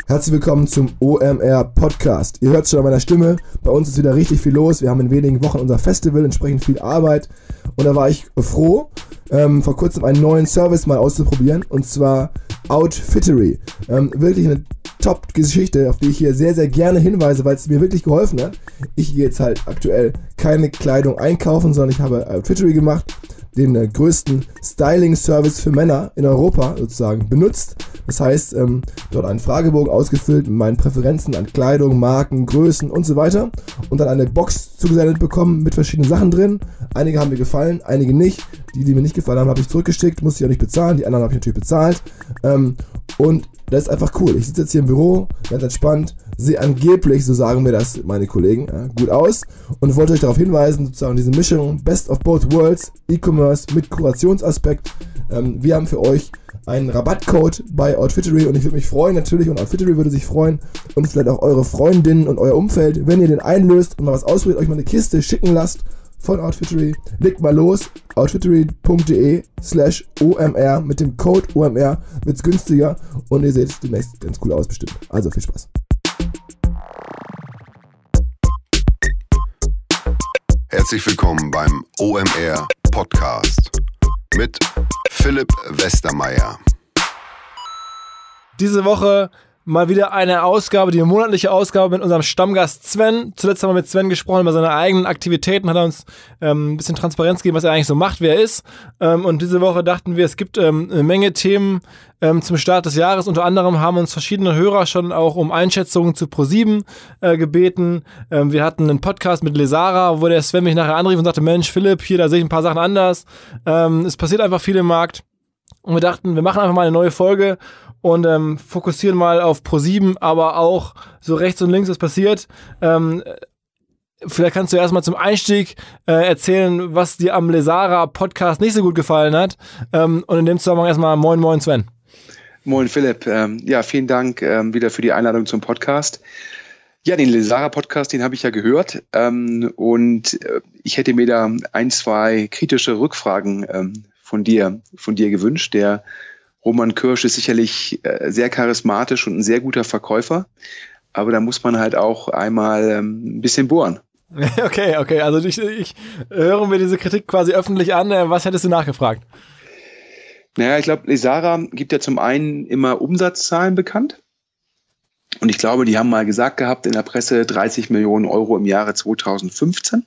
Herzlich willkommen zum OMR Podcast. Ihr hört schon an meiner Stimme, bei uns ist wieder richtig viel los. Wir haben in wenigen Wochen unser Festival, entsprechend viel Arbeit. Und da war ich froh, vor kurzem einen neuen Service mal auszuprobieren, und zwar Outfittery. Wirklich eine Top-Geschichte, auf die ich hier sehr, sehr gerne hinweise, weil es mir wirklich geholfen hat. Ich gehe jetzt halt aktuell keine Kleidung einkaufen, sondern ich habe Outfittery gemacht, den größten Styling-Service für Männer in Europa sozusagen benutzt. Das heißt, dort einen Fragebogen ausgefüllt mit meinen Präferenzen an Kleidung, Marken, Größen und so weiter und dann eine Box zugesendet bekommen mit verschiedenen Sachen drin. Einige haben mir gefallen, einige nicht. Die mir nicht gefallen haben, habe ich zurückgeschickt, musste ich auch nicht bezahlen. Die anderen habe ich natürlich bezahlt. Und das ist einfach cool. Ich sitze jetzt hier im Büro, ganz entspannt, sehe angeblich, so sagen mir das meine Kollegen, gut aus und wollte euch darauf hinweisen, sozusagen diese Mischung Best of Both Worlds, E-Commerce mit Kurationsaspekt. Wir haben für euch einen Rabattcode bei Outfittery und ich würde mich freuen natürlich, und Outfittery würde sich freuen und vielleicht auch eure Freundinnen und euer Umfeld, wenn ihr den einlöst und mal was ausprobiert, euch mal eine Kiste schicken lasst von Outfittery. Legt mal los, outfittery.de/OMR, mit dem Code OMR wird's günstiger und ihr seht demnächst ganz cool aus bestimmt. Also viel Spaß. Herzlich willkommen beim OMR Podcast mit Philipp Westermeier. Diese Woche mal wieder eine Ausgabe, die monatliche Ausgabe mit unserem Stammgast Sven. Zuletzt haben wir mit Sven gesprochen über seine eigenen Aktivitäten, hat er uns ein bisschen Transparenz gegeben, was er eigentlich so macht, wer er ist. Und diese Woche dachten wir, es gibt eine Menge Themen zum Start des Jahres. Unter anderem haben uns verschiedene Hörer schon auch um Einschätzungen zu ProSieben gebeten. Wir hatten einen Podcast mit Lesara, wo der Sven mich nachher anrief und sagte, Mensch, Philipp, hier, da sehe ich ein paar Sachen anders. Es passiert einfach viel im Markt. Und wir dachten, wir machen einfach mal eine neue Folge und fokussieren mal auf ProSieben, aber auch so rechts und links, was passiert. Vielleicht kannst du erstmal zum Einstieg erzählen, was dir am Lesara-Podcast nicht so gut gefallen hat. Und in dem Zusammenhang erstmal moin Sven. Moin Philipp. Ja, vielen Dank wieder für die Einladung zum Podcast. Ja, den Lesara-Podcast, den habe ich ja gehört. Und ich hätte mir da ein, zwei kritische Rückfragen von dir gewünscht. Der Roman Kirsch ist sicherlich sehr charismatisch und ein sehr guter Verkäufer, aber da muss man halt auch einmal ein bisschen bohren. Okay, also ich höre mir diese Kritik quasi öffentlich an. Was hättest du nachgefragt? Naja, ich glaube, Lesara gibt ja zum einen immer Umsatzzahlen bekannt und ich glaube, die haben mal gesagt gehabt in der Presse 30 Millionen Euro im Jahre 2015.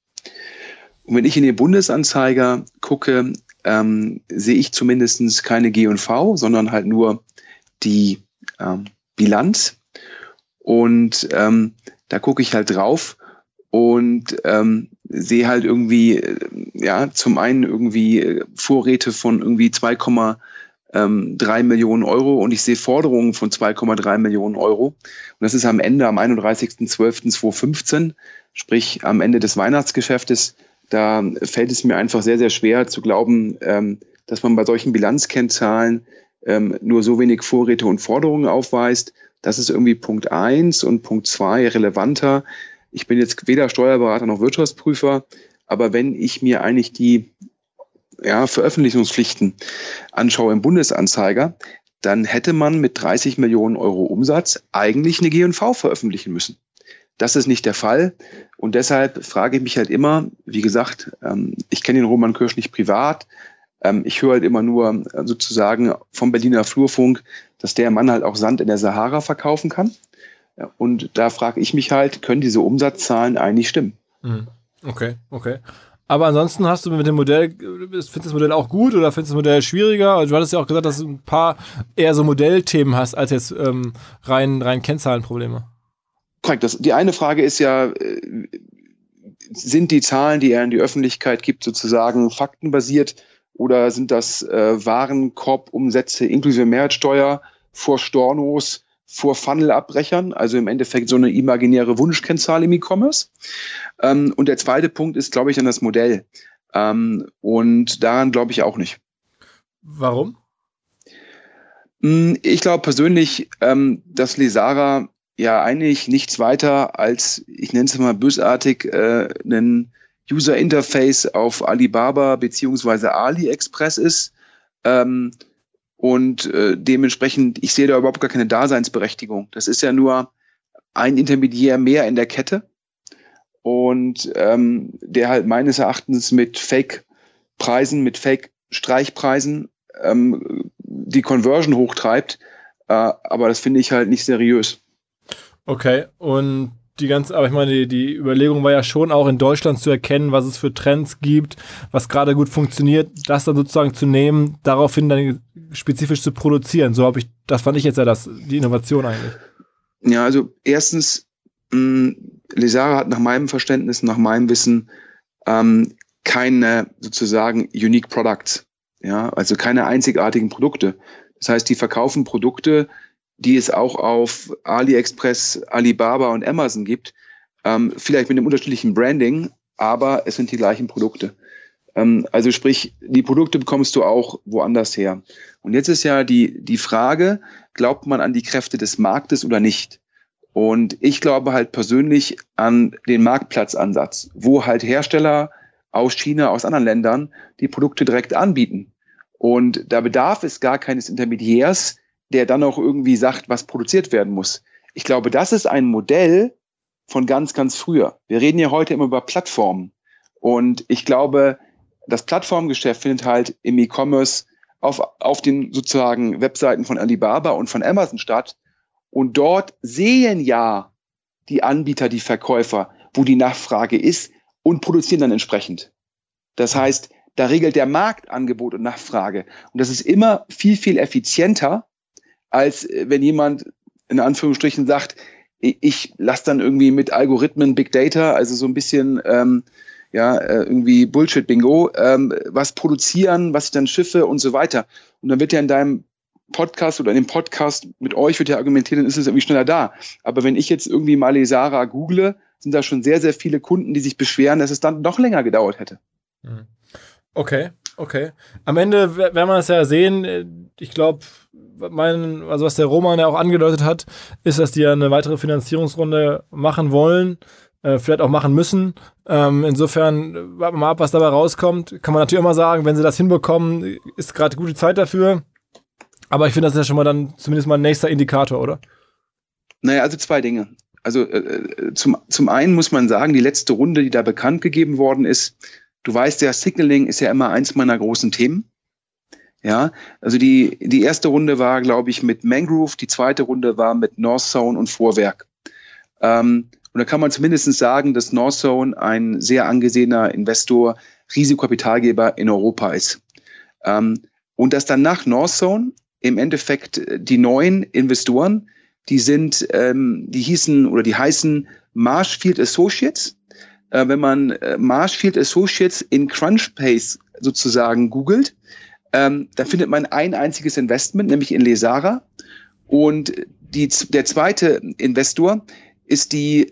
Und wenn ich in den Bundesanzeiger gucke, sehe ich zumindest keine G&V, sondern halt nur die Bilanz. Und da gucke ich halt drauf und sehe halt irgendwie, zum einen irgendwie Vorräte von irgendwie 2,3 Millionen Euro und ich sehe Forderungen von 2,3 Millionen Euro. Und das ist am Ende, am 31.12.2015, sprich am Ende des Weihnachtsgeschäftes. Da fällt es mir einfach sehr, sehr schwer zu glauben, dass man bei solchen Bilanzkennzahlen nur so wenig Vorräte und Forderungen aufweist. Das ist irgendwie Punkt 1 und Punkt 2 relevanter. Ich bin jetzt weder Steuerberater noch Wirtschaftsprüfer, aber wenn ich mir eigentlich die Veröffentlichungspflichten anschaue im Bundesanzeiger, dann hätte man mit 30 Millionen Euro Umsatz eigentlich eine G&V veröffentlichen müssen. Das ist nicht der Fall und deshalb frage ich mich halt immer, wie gesagt, ich kenne den Roman Kirsch nicht privat, ich höre halt immer nur sozusagen vom Berliner Flurfunk, dass der Mann halt auch Sand in der Sahara verkaufen kann und da frage ich mich halt, können diese Umsatzzahlen eigentlich stimmen? Okay. Aber ansonsten hast du mit dem Modell, findest du das Modell auch gut oder findest du das Modell schwieriger? Also du hattest ja auch gesagt, dass du ein paar eher so Modellthemen hast, als jetzt rein Kennzahlenprobleme. Korrekt. Die eine Frage ist ja, sind die Zahlen, die er in die Öffentlichkeit gibt, sozusagen faktenbasiert oder sind das Warenkorbumsätze inklusive Mehrwertsteuer vor Stornos, vor Funnelabbrechern, also im Endeffekt so eine imaginäre Wunschkennzahl im E-Commerce. Und der zweite Punkt ist, glaube ich, dann das Modell. Und daran glaube ich auch nicht. Warum? Ich glaube persönlich, dass Lesara ja eigentlich nichts weiter als, ich nenne es mal bösartig, einen User Interface auf Alibaba beziehungsweise AliExpress ist. Und dementsprechend, ich sehe da überhaupt gar keine Daseinsberechtigung. Das ist ja nur ein Intermediär mehr in der Kette und der halt meines Erachtens mit Fake-Preisen, mit Fake-Streichpreisen die Conversion hochtreibt. Aber das finde ich halt nicht seriös. Okay, und aber ich meine, die Überlegung war ja schon auch in Deutschland zu erkennen, was es für Trends gibt, was gerade gut funktioniert, das dann sozusagen zu nehmen, daraufhin dann spezifisch zu produzieren. Das fand ich jetzt ja die Innovation eigentlich. Ja, also erstens, Lesara hat nach meinem Verständnis, nach meinem Wissen keine sozusagen Unique Products, ja, also keine einzigartigen Produkte. Das heißt, die verkaufen Produkte, die es auch auf AliExpress, Alibaba und Amazon gibt, vielleicht mit einem unterschiedlichen Branding, aber es sind die gleichen Produkte. Also sprich, die Produkte bekommst du auch woanders her. Und jetzt ist ja die Frage, glaubt man an die Kräfte des Marktes oder nicht? Und ich glaube halt persönlich an den Marktplatzansatz, wo halt Hersteller aus China, aus anderen Ländern die Produkte direkt anbieten. Und da bedarf es gar keines Intermediärs, der dann auch irgendwie sagt, was produziert werden muss. Ich glaube, das ist ein Modell von ganz, ganz früher. Wir reden ja heute immer über Plattformen. Und ich glaube, das Plattformgeschäft findet halt im E-Commerce auf den sozusagen Webseiten von Alibaba und von Amazon statt. Und dort sehen ja die Anbieter, die Verkäufer, wo die Nachfrage ist und produzieren dann entsprechend. Das heißt, da regelt der Markt Angebot und Nachfrage. Und das ist immer viel, viel effizienter, als wenn jemand in Anführungsstrichen sagt, ich lasse dann irgendwie mit Algorithmen, Big Data, also so ein bisschen irgendwie Bullshit-Bingo, was produzieren, was ich dann schiffe und so weiter. Und dann wird ja in deinem Podcast oder in dem Podcast mit euch wird ja argumentiert, dann ist es irgendwie schneller da. Aber wenn ich jetzt irgendwie mal Lesara google, sind da schon sehr, sehr viele Kunden, die sich beschweren, dass es dann noch länger gedauert hätte. Okay. Am Ende werden wir das ja sehen. Ich glaube, was der Roman ja auch angedeutet hat, ist, dass die ja eine weitere Finanzierungsrunde machen wollen, vielleicht auch machen müssen. Insofern warten wir mal ab, was dabei rauskommt. Kann man natürlich immer sagen, wenn sie das hinbekommen, ist gerade gute Zeit dafür. Aber ich finde, das ist ja schon mal dann zumindest mal ein nächster Indikator, oder? Naja, also zwei Dinge. Also zum einen muss man sagen, die letzte Runde, die da bekannt gegeben worden ist, du weißt ja, Signaling ist ja immer eins meiner großen Themen. Ja, also die erste Runde war, glaube ich, mit Mangrove, die zweite Runde war mit Northzone und Vorwerk. Und da kann man zumindest sagen, dass Northzone ein sehr angesehener Investor, Risikokapitalgeber in Europa ist. Und dass dann nach Northzone im Endeffekt die neuen Investoren, die heißen Marshfield Associates. Wenn man Marshfield Associates in Crunchbase sozusagen googelt, dann findet man ein einziges Investment, nämlich in Lesara. Und der zweite Investor ist die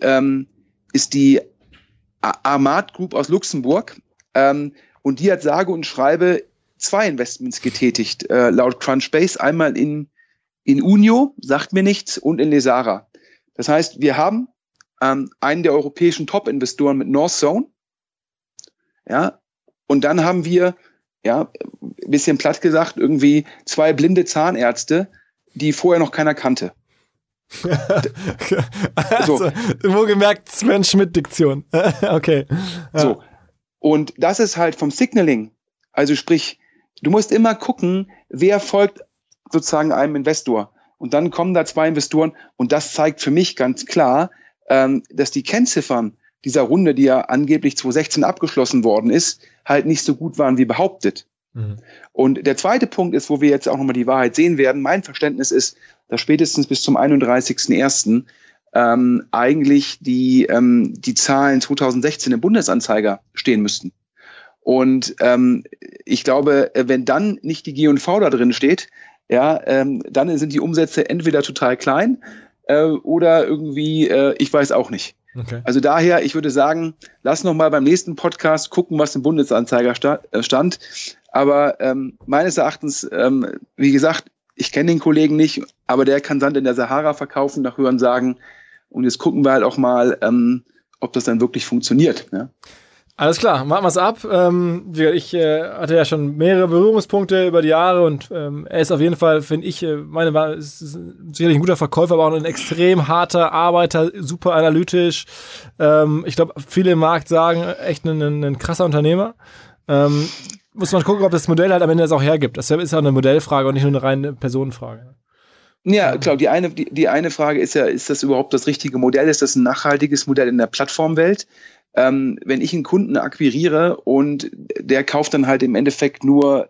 Armat Group aus Luxemburg. Und die hat sage und schreibe 2 Investments getätigt, laut Crunchbase. Einmal in Unio, sagt mir nichts, und in Lesara. Das heißt, wir haben einen der europäischen Top-Investoren mit Northzone. Ja, und dann haben wir, ja, ein bisschen platt gesagt, irgendwie 2 blinde Zahnärzte, die vorher noch keiner kannte. Also, wohlgemerkt Sven Schmidt-Diktion. Okay. Ja. So. Und das ist halt vom Signaling. Also sprich, du musst immer gucken, wer folgt sozusagen einem Investor. Und dann kommen da 2 Investoren und das zeigt für mich ganz klar, dass die Kennziffern dieser Runde, die ja angeblich 2016 abgeschlossen worden ist, halt nicht so gut waren wie behauptet. Mhm. Und der zweite Punkt ist, wo wir jetzt auch nochmal die Wahrheit sehen werden, mein Verständnis ist, dass spätestens bis zum 31.01. Eigentlich die Zahlen 2016 im Bundesanzeiger stehen müssten. Und ich glaube, wenn dann nicht die G&V da drin steht, ja, dann sind die Umsätze entweder total klein oder irgendwie, ich weiß auch nicht. Okay. Also daher, ich würde sagen, lass noch mal beim nächsten Podcast gucken, was im Bundesanzeiger stand. Aber meines Erachtens, wie gesagt, ich kenne den Kollegen nicht, aber der kann Sand in der Sahara verkaufen, nach Hören sagen. Und jetzt gucken wir halt auch mal, ob das dann wirklich funktioniert. Ja? Alles klar, machen wir es ab. Ich hatte ja schon mehrere Berührungspunkte über die Jahre und er ist auf jeden Fall, finde ich, ist sicherlich ein guter Verkäufer, aber auch ein extrem harter Arbeiter, super analytisch. Ich glaube, viele im Markt sagen, echt ein krasser Unternehmer. Muss man gucken, ob das Modell halt am Ende das auch hergibt. Das ist ja eine Modellfrage und nicht nur eine reine Personenfrage. Ja, klar, die eine Frage ist ja, ist das überhaupt das richtige Modell? Ist das ein nachhaltiges Modell in der Plattformwelt? Wenn ich einen Kunden akquiriere und der kauft dann halt im Endeffekt nur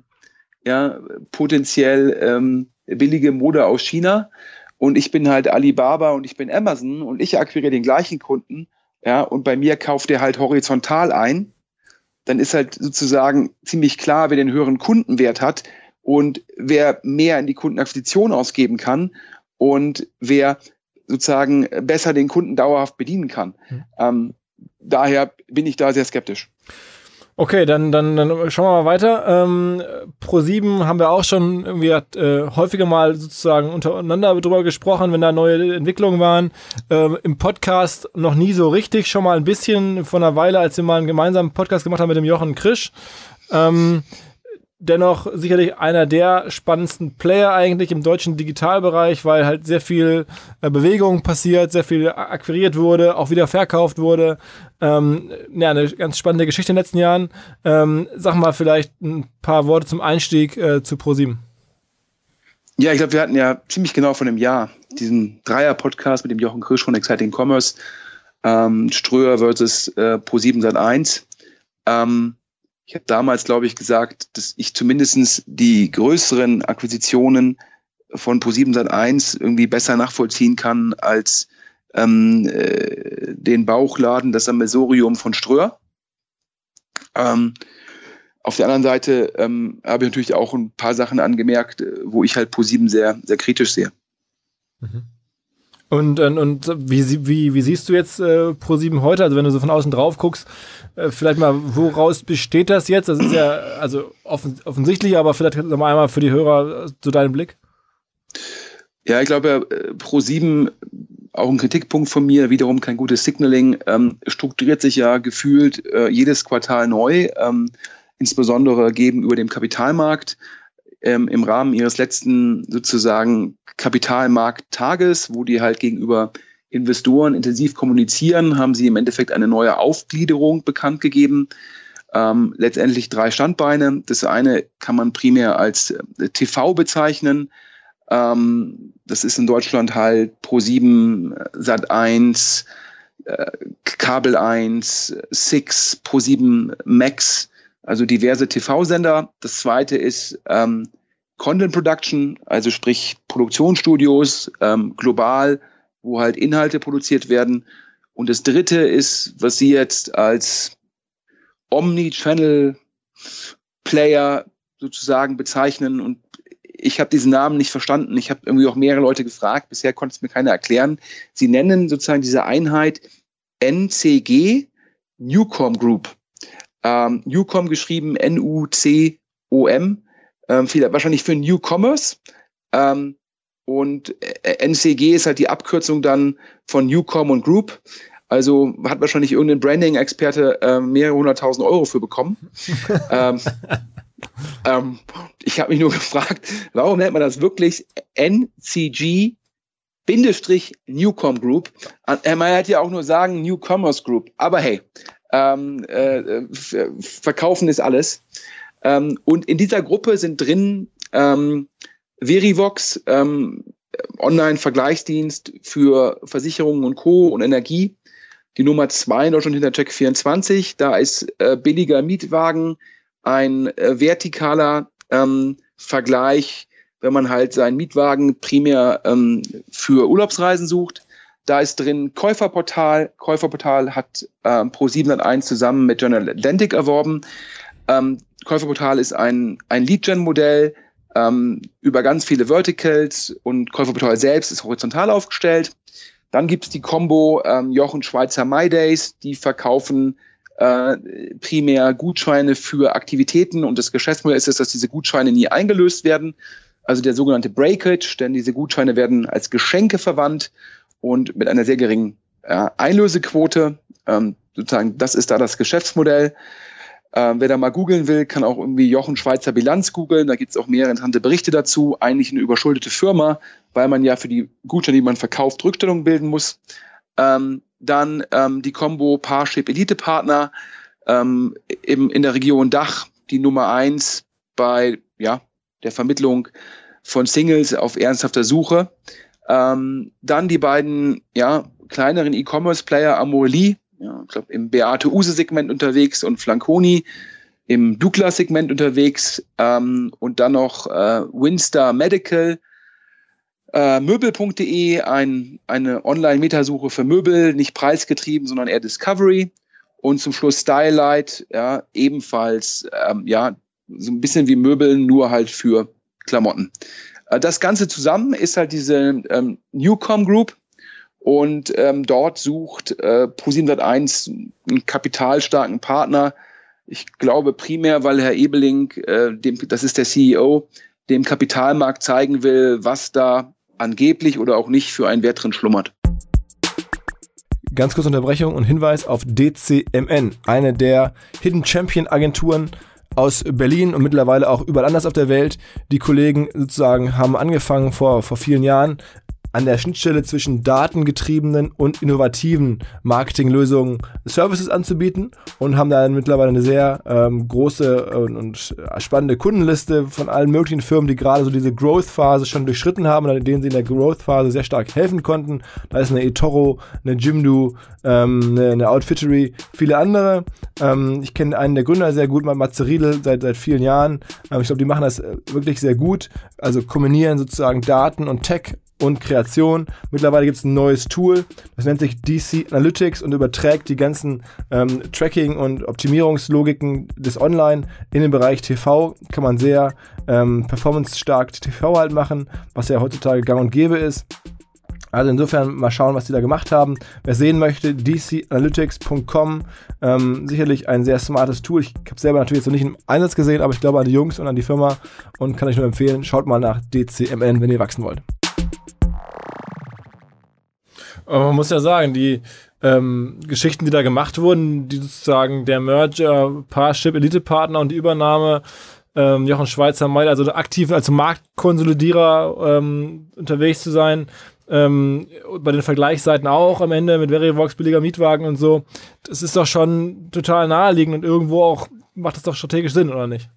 potenziell billige Mode aus China und ich bin halt Alibaba und ich bin Amazon und ich akquiriere den gleichen Kunden, ja, und bei mir kauft der halt horizontal ein, dann ist halt sozusagen ziemlich klar, wer den höheren Kundenwert hat und wer mehr in die Kundenakquisition ausgeben kann und wer sozusagen besser den Kunden dauerhaft bedienen kann. Daher bin ich da sehr skeptisch. Okay, dann schauen wir mal weiter. Pro7 haben wir auch schon irgendwie häufiger mal sozusagen untereinander drüber gesprochen, wenn da neue Entwicklungen waren. Im Podcast noch nie so richtig, schon mal ein bisschen vor einer Weile, als wir mal einen gemeinsamen Podcast gemacht haben mit dem Jochen Krisch. Dennoch sicherlich einer der spannendsten Player eigentlich im deutschen Digitalbereich, weil halt sehr viel Bewegung passiert, sehr viel akquiriert wurde, auch wieder verkauft wurde. Eine ganz spannende Geschichte in den letzten Jahren. Sag mal vielleicht ein paar Worte zum Einstieg zu Pro7. Ja, ich glaube, wir hatten ja ziemlich genau vor einem Jahr diesen Dreier-Podcast mit dem Jochen Krisch von Exciting Commerce, Ströer versus Pro7 Sat.1. Ich habe damals, glaube ich, gesagt, dass ich zumindest die größeren Akquisitionen von Pro7 Sat.1 irgendwie besser nachvollziehen kann als den Bauchladen, das Sammelsurium von Ströer. Auf der anderen Seite habe ich natürlich auch ein paar Sachen angemerkt, wo ich halt Pro7 sehr, sehr kritisch sehe. Mhm. Und wie siehst du jetzt Pro7 heute? Also wenn du so von außen drauf guckst, vielleicht mal, woraus besteht das jetzt? Das ist ja also offensichtlich, aber vielleicht noch mal einmal für die Hörer zu deinem Blick. Ja, ich glaube, Pro7, auch ein Kritikpunkt von mir, wiederum kein gutes Signaling, strukturiert sich ja gefühlt jedes Quartal neu, insbesondere gegenüber dem Kapitalmarkt. Im Rahmen ihres letzten sozusagen Kapitalmarkttages, wo die halt gegenüber Investoren intensiv kommunizieren, haben sie im Endeffekt eine neue Aufgliederung bekannt gegeben. Letztendlich 3 Standbeine. Das eine kann man primär als TV bezeichnen. Das ist in Deutschland halt Pro7, Sat.1, Kabel 1, Six, Pro7 Max, also diverse TV-Sender. Das zweite ist Content Production, also sprich Produktionsstudios, global, wo halt Inhalte produziert werden. Und das dritte ist, was Sie jetzt als Omni-Channel-Player sozusagen bezeichnen. Und ich habe diesen Namen nicht verstanden. Ich habe irgendwie auch mehrere Leute gefragt. Bisher konnte es mir keiner erklären. Sie nennen sozusagen diese Einheit NCG, Newcom Group. Newcom geschrieben N-U-C-O-M, wahrscheinlich für Newcomers. Und NCG ist halt die Abkürzung dann von Newcom und Group. Also hat wahrscheinlich irgendein Branding-Experte mehrere 100.000 Euro für bekommen. Ich habe mich nur gefragt, warum nennt man das wirklich NCG-Newcom Group? Man hätte ja auch nur sagen Newcomers Group. Aber hey, verkaufen ist alles. Und in dieser Gruppe sind drin Verivox, Online-Vergleichsdienst für Versicherungen und Co. und Energie. Die Nummer 2 in Deutschland hinter Check24. Da ist billiger Mietwagen ein vertikaler Vergleich, wenn man halt seinen Mietwagen primär für Urlaubsreisen sucht. Da ist drin Käuferportal. Käuferportal hat Pro7 Sat.1 zusammen mit General Atlantic erworben. Käuferportal ist ein Lead-Gen-Modell über ganz viele Verticals und Käuferportal selbst ist horizontal aufgestellt. Dann gibt es die Combo Jochen Schweizer MyDays, die verkaufen primär Gutscheine für Aktivitäten und das Geschäftsmodell ist es, dass diese Gutscheine nie eingelöst werden. Also der sogenannte Breakage, denn diese Gutscheine werden als Geschenke verwandt und mit einer sehr geringen Einlösequote. Sozusagen, das ist da das Geschäftsmodell. Wer da mal googeln will, kann auch irgendwie Jochen Schweizer Bilanz googeln. Da gibt es auch mehrere interessante Berichte dazu. Eigentlich eine überschuldete Firma, weil man ja für die Gutscheine, die man verkauft, Rückstellungen bilden muss. Dann die Combo Parship Elite Partner in der Region Dach, die Nummer 1 bei der Vermittlung von Singles auf ernsthafter Suche. Dann die beiden kleineren E-Commerce-Player Amorelie, ich glaube im Beate-Use-Segment unterwegs und Flanconi im Douglas-Segment unterwegs und dann noch Winstar Medical, Möbel.de, eine Online-Metasuche für Möbel, nicht preisgetrieben, sondern eher Discovery und zum Schluss Stylight, ebenfalls so ein bisschen wie Möbeln, nur halt für Klamotten. Das Ganze zusammen ist halt diese Newcom Group. Und dort sucht ProSiebenSat.1 einen kapitalstarken Partner. Ich glaube primär, weil Herr Ebeling, das ist der CEO, dem Kapitalmarkt zeigen will, was da angeblich oder auch nicht für einen Wert drin schlummert. Ganz kurze Unterbrechung und Hinweis auf DCMN, eine der Hidden Champion Agenturen aus Berlin und mittlerweile auch überall anders auf der Welt. Die Kollegen sozusagen haben angefangen vor vielen Jahren an der Schnittstelle zwischen datengetriebenen und innovativen Marketinglösungen Services anzubieten und haben dann mittlerweile eine sehr große und spannende Kundenliste von allen möglichen Firmen, die gerade so diese Growth-Phase schon durchschritten haben und denen sie in der Growth-Phase sehr stark helfen konnten. Da ist eine eToro, eine Jimdo, eine Outfittery, viele andere. Ich kenne einen der Gründer sehr gut, Matze Riedel, seit vielen Jahren. Ich glaube, die machen das wirklich sehr gut. Also kombinieren sozusagen Daten und Tech und Kreation. Mittlerweile gibt es ein neues Tool, das nennt sich DC Analytics und überträgt die ganzen Tracking- und Optimierungslogiken des Online in den Bereich TV. Kann man sehr performance-stark TV halt machen, was ja heutzutage gang und gäbe ist. Also insofern mal schauen, was die da gemacht haben. Wer sehen möchte, dcanalytics.com, sicherlich ein sehr smartes Tool. Ich habe es selber natürlich jetzt noch nicht im Einsatz gesehen, aber ich glaube an die Jungs und an die Firma und kann euch nur empfehlen, schaut mal nach DCMN, wenn ihr wachsen wollt. Aber man muss ja sagen, die Geschichten, die da gemacht wurden, die sozusagen der Merger, Parship, Elite-Partner und die Übernahme, Jochen Schweizer Meier, also aktiv als Marktkonsolidierer unterwegs zu sein, bei den Vergleichsseiten auch am Ende mit Verivox, billiger Mietwagen und so, das ist doch schon total naheliegend und irgendwo auch macht das doch strategisch Sinn, oder nicht?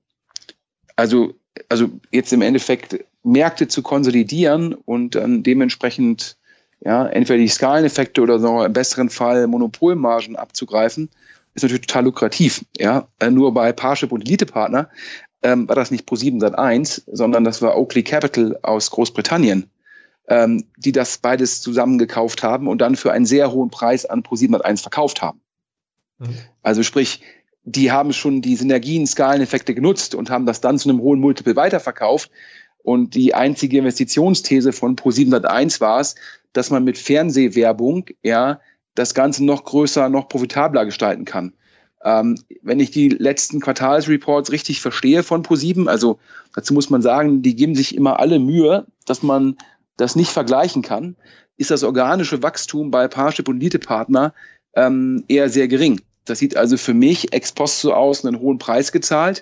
Also jetzt im Endeffekt Märkte zu konsolidieren und dann dementsprechend entweder die Skaleneffekte oder so im besseren Fall Monopolmargen abzugreifen, ist natürlich total lukrativ. Nur bei Parship und Elite-Partner war das nicht ProSiebenSat.1, sondern das war Oakley Capital aus Großbritannien, die das beides zusammengekauft haben und dann für einen sehr hohen Preis an ProSiebenSat.1 verkauft haben. Mhm. Also sprich, die haben schon die Synergien, Skaleneffekte genutzt und haben das dann zu einem hohen Multiple weiterverkauft. Und die einzige Investitionsthese von ProSiebenSat.1 war es, dass man mit Fernsehwerbung das Ganze noch größer, noch profitabler gestalten kann. Wenn ich die letzten Quartalsreports richtig verstehe von ProSieben, also dazu muss man sagen, die geben sich immer alle Mühe, dass man das nicht vergleichen kann, ist das organische Wachstum bei Parship und Elite-Partner eher sehr gering. Das sieht also für mich ex post so aus, einen hohen Preis gezahlt.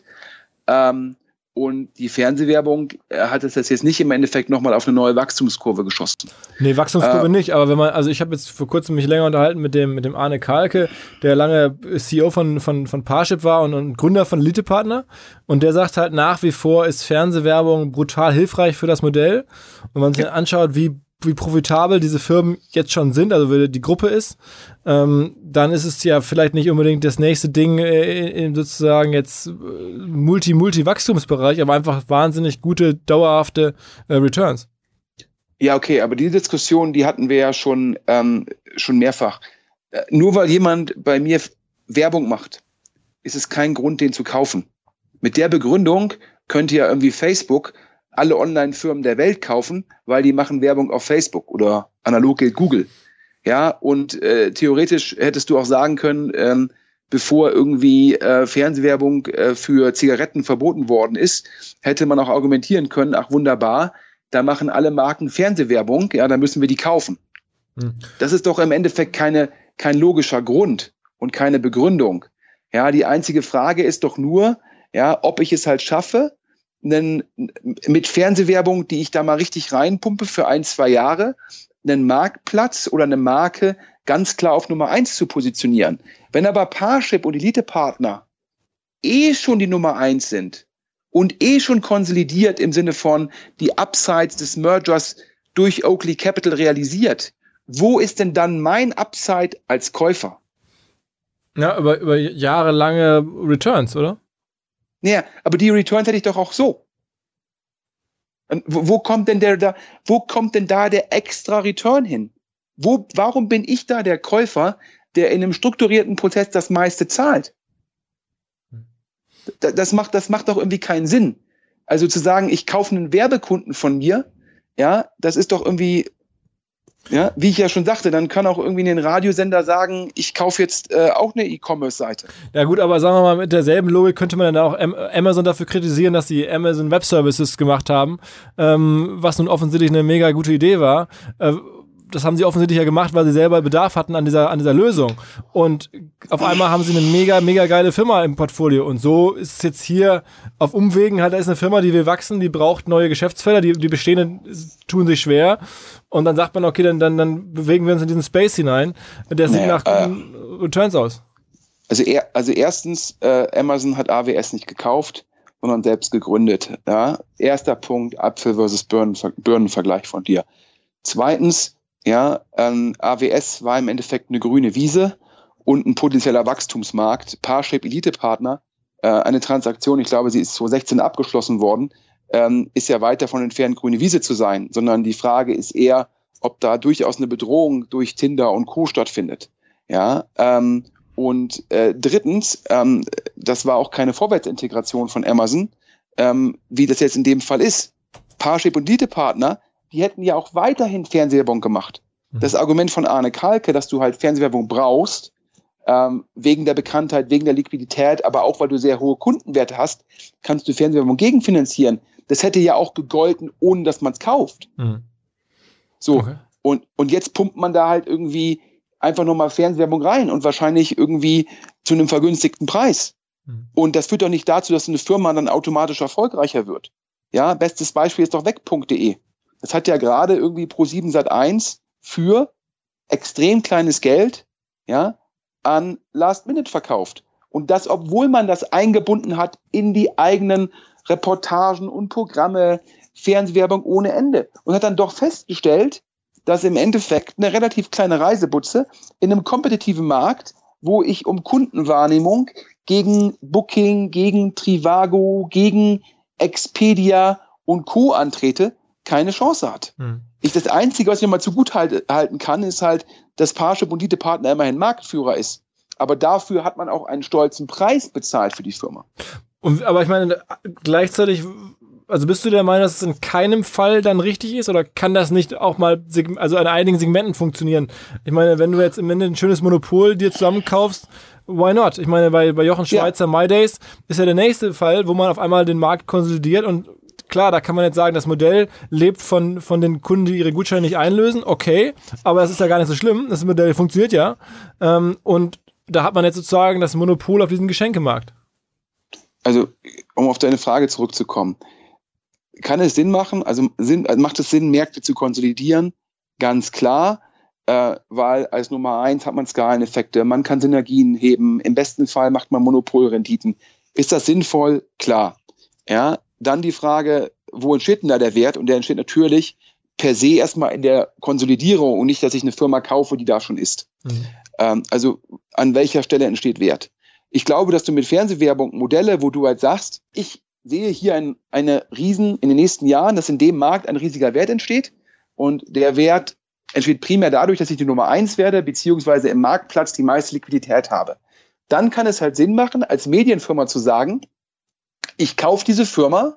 Und die Fernsehwerbung hat es jetzt nicht im Endeffekt nochmal auf eine neue Wachstumskurve geschossen. Nee, Wachstumskurve nicht, aber wenn man, also ich habe jetzt vor kurzem mich länger unterhalten mit dem Arne Kalke, der lange CEO von Parship war und Gründer von Elite-Partner, und der sagt halt, nach wie vor ist Fernsehwerbung brutal hilfreich für das Modell. Und wenn man sich anschaut, wie profitabel diese Firmen jetzt schon sind, also wie die Gruppe ist, dann ist es ja vielleicht nicht unbedingt das nächste Ding in sozusagen jetzt Multi-Wachstumsbereich, aber einfach wahnsinnig gute, dauerhafte Returns. Ja, okay, aber die Diskussion, die hatten wir ja schon mehrfach. Nur weil jemand bei mir Werbung macht, ist es kein Grund, den zu kaufen. Mit der Begründung könnte ja irgendwie Facebook alle Online-Firmen der Welt kaufen, weil die machen Werbung auf Facebook oder analog gilt Google. Ja, und theoretisch hättest du auch sagen können, bevor irgendwie Fernsehwerbung für Zigaretten verboten worden ist, hätte man auch argumentieren können, ach wunderbar, da machen alle Marken Fernsehwerbung, ja, da müssen wir die kaufen. Das ist doch im Endeffekt kein logischer Grund und keine Begründung. Ja, die einzige Frage ist doch nur, ja, ob ich es halt schaffe, mit Fernsehwerbung, die ich da mal richtig reinpumpe für 1-2 Jahre, einen Marktplatz oder eine Marke ganz klar auf Nummer 1 zu positionieren. Wenn aber Parship und Elite-Partner schon die Nummer 1 sind und schon konsolidiert im Sinne von die Upsides des Mergers durch Oakley Capital realisiert, wo ist denn dann mein Upside als Käufer? Ja, über jahrelange Returns, oder? Ja, aber die Returns hätte ich doch auch so. Und wo kommt denn da der extra Return hin? Warum bin ich da der Käufer, der in einem strukturierten Prozess das meiste zahlt? Das macht doch irgendwie keinen Sinn. Also zu sagen, ich kaufe einen Werbekunden von mir, ja, das ist doch irgendwie, ja, wie ich ja schon sagte, dann kann auch irgendwie ein Radiosender sagen, ich kaufe jetzt auch eine E-Commerce-Seite. Ja gut, aber sagen wir mal, mit derselben Logik könnte man dann auch Amazon dafür kritisieren, dass die Amazon Web Services gemacht haben, was nun offensichtlich eine mega gute Idee war. Das haben sie offensichtlich ja gemacht, weil sie selber Bedarf hatten an dieser Lösung. Und auf einmal haben sie eine mega, mega geile Firma im Portfolio. Und so ist es jetzt hier auf Umwegen halt, da ist eine Firma, die will wachsen, die braucht neue Geschäftsfelder, die bestehenden tun sich schwer. Und dann sagt man, okay, dann bewegen wir uns in diesen Space hinein. Der sieht nach Returns aus. Also erstens, Amazon hat AWS nicht gekauft, sondern selbst gegründet. Ja? Erster Punkt, Apfel versus Birnenvergleich von dir. Zweitens, ja, AWS war im Endeffekt eine grüne Wiese und ein potenzieller Wachstumsmarkt. Parship Elite-Partner, eine Transaktion, ich glaube, sie ist 2016 abgeschlossen worden, ist ja weit davon entfernt, grüne Wiese zu sein, sondern die Frage ist eher, ob da durchaus eine Bedrohung durch Tinder und Co. stattfindet. Ja, und drittens, das war auch keine Vorwärtsintegration von Amazon, wie das jetzt in dem Fall ist. Parship und Elite-Partner, die hätten ja auch weiterhin Fernsehwerbung gemacht. Das Argument von Arne Kalke, dass du halt Fernsehwerbung brauchst, wegen der Bekanntheit, wegen der Liquidität, aber auch, weil du sehr hohe Kundenwerte hast, kannst du Fernsehwerbung gegenfinanzieren. Das hätte ja auch gegolten, ohne dass man es kauft. So, okay. Und jetzt pumpt man da halt irgendwie einfach nochmal Fernsehwerbung rein und wahrscheinlich irgendwie zu einem vergünstigten Preis. Und das führt doch nicht dazu, dass eine Firma dann automatisch erfolgreicher wird. Ja, bestes Beispiel ist doch weg.de. Das hat ja gerade irgendwie Pro7 Sat.1 für extrem kleines Geld, ja, an Last Minute verkauft. Und das, obwohl man das eingebunden hat in die eigenen Reportagen und Programme, Fernsehwerbung ohne Ende. Und hat dann doch festgestellt, dass im Endeffekt eine relativ kleine Reisebutze in einem kompetitiven Markt, wo ich um Kundenwahrnehmung gegen Booking, gegen Trivago, gegen Expedia und Co. antrete, keine Chance hat. Das Einzige, was ich mal halten kann, ist halt, dass Parship und Elite-Partner immerhin Marktführer ist. Aber dafür hat man auch einen stolzen Preis bezahlt für die Firma. Aber ich meine, gleichzeitig, also bist du der Meinung, dass es in keinem Fall dann richtig ist? Oder kann das nicht auch mal an einigen Segmenten funktionieren? Ich meine, wenn du jetzt im Ende ein schönes Monopol dir zusammenkaufst, why not? Ich meine, bei Jochen Schweizer MyDays ist ja der nächste Fall, wo man auf einmal den Markt konsolidiert und klar, da kann man jetzt sagen, das Modell lebt von den Kunden, die ihre Gutscheine nicht einlösen. Okay, aber das ist ja gar nicht so schlimm. Das Modell funktioniert ja. Und da hat man jetzt sozusagen das Monopol auf diesen Geschenkemarkt. Also, um auf deine Frage zurückzukommen. Kann es Sinn machen? Macht es Sinn, Märkte zu konsolidieren? Ganz klar, weil als Nummer 1 hat man Skaleneffekte, man kann Synergien heben. Im besten Fall macht man Monopolrenditen. Ist das sinnvoll? Klar. Ja. Dann die Frage, wo entsteht denn da der Wert? Und der entsteht natürlich per se erstmal in der Konsolidierung und nicht, dass ich eine Firma kaufe, die da schon ist. Also an welcher Stelle entsteht Wert? Ich glaube, dass du mit Fernsehwerbung Modelle, wo du halt sagst, ich sehe hier in den nächsten Jahren, dass in dem Markt ein riesiger Wert entsteht und der Wert entsteht primär dadurch, dass ich die Nummer 1 werde, beziehungsweise im Marktplatz die meiste Liquidität habe. Dann kann es halt Sinn machen, als Medienfirma zu sagen, ich kaufe diese Firma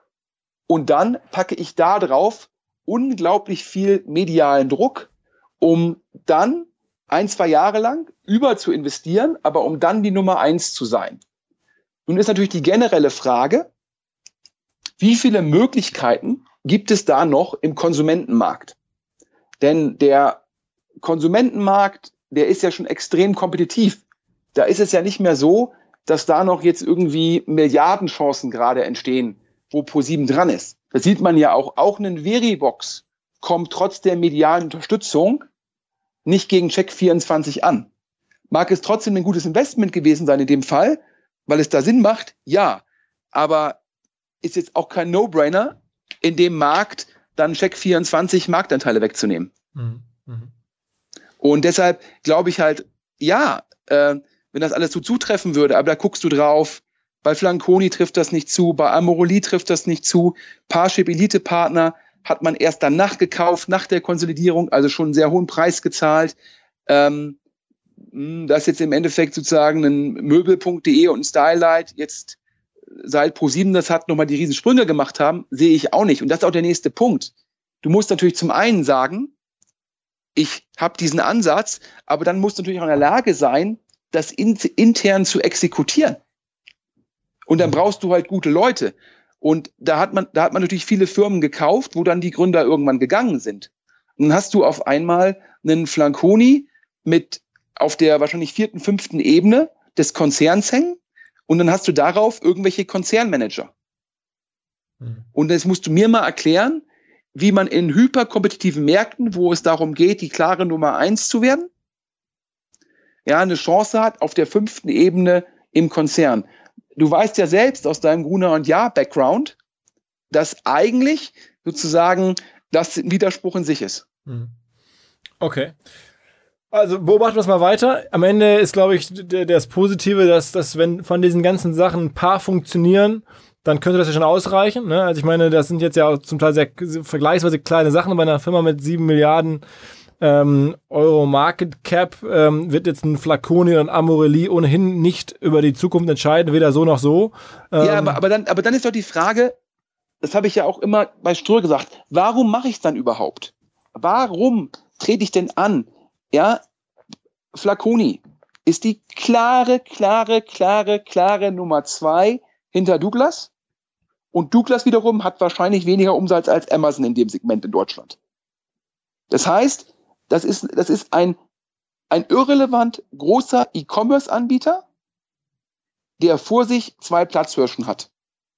und dann packe ich da drauf unglaublich viel medialen Druck, um dann 1-2 Jahre lang über zu investieren, aber um dann die Nummer 1 zu sein. Nun ist natürlich die generelle Frage, wie viele Möglichkeiten gibt es da noch im Konsumentenmarkt? Denn der Konsumentenmarkt, der ist ja schon extrem kompetitiv. Da ist es ja nicht mehr so, dass da noch jetzt irgendwie Milliardenchancen gerade entstehen, wo ProSieben dran ist. Das sieht man ja auch ein Verivox kommt trotz der medialen Unterstützung nicht gegen Check24 an. Mag es trotzdem ein gutes Investment gewesen sein in dem Fall, weil es da Sinn macht? Ja. Aber ist jetzt auch kein No-Brainer, in dem Markt dann Check24 Marktanteile wegzunehmen. Mhm. Und deshalb glaube ich halt, ja, wenn das alles so zutreffen würde, aber da guckst du drauf, bei Flaconi trifft das nicht zu, bei Amorelie trifft das nicht zu, Parship Elite Partner hat man erst danach gekauft, nach der Konsolidierung, also schon einen sehr hohen Preis gezahlt. Dass jetzt im Endeffekt sozusagen ein Möbel.de und ein Stylight jetzt seit ProSieben das hat, nochmal die Riesensprünge gemacht haben, sehe ich auch nicht. Und das ist auch der nächste Punkt. Du musst natürlich zum einen sagen, ich habe diesen Ansatz, aber dann musst du natürlich auch in der Lage sein, das intern zu exekutieren. Und dann brauchst du halt gute Leute. Und da hat man natürlich viele Firmen gekauft, wo dann die Gründer irgendwann gegangen sind. Und dann hast du auf einmal einen Flaconi mit auf der wahrscheinlich 4., 5. Ebene des Konzerns hängen. Und dann hast du darauf irgendwelche Konzernmanager. Und jetzt musst du mir mal erklären, wie man in hyperkompetitiven Märkten, wo es darum geht, die klare Nummer 1 zu werden, ja, eine Chance hat auf der 5. Ebene im Konzern. Du weißt ja selbst aus deinem Gruner und Jahr Background, dass eigentlich sozusagen das ein Widerspruch in sich ist. Okay. Also beobachten wir es mal weiter. Am Ende ist, glaube ich, das Positive, dass wenn von diesen ganzen Sachen ein paar funktionieren, dann könnte das ja schon ausreichen. Ne? Also ich meine, das sind jetzt ja auch zum Teil sehr vergleichsweise kleine Sachen. Bei einer Firma mit 7 Milliarden Euro Market Cap wird jetzt ein Flaconi und Amorelie ohnehin nicht über die Zukunft entscheiden, weder so noch so. Ja, aber dann ist doch die Frage, das habe ich ja auch immer bei Ströer gesagt, warum mache ich es dann überhaupt? Warum trete ich denn an? Ja, Flaconi ist die klare Nummer 2 hinter Douglas. Und Douglas wiederum hat wahrscheinlich weniger Umsatz als Amazon in dem Segment in Deutschland. Das heißt, das ist ein irrelevant großer E-Commerce-Anbieter, der vor sich 2 Platzhirschen hat.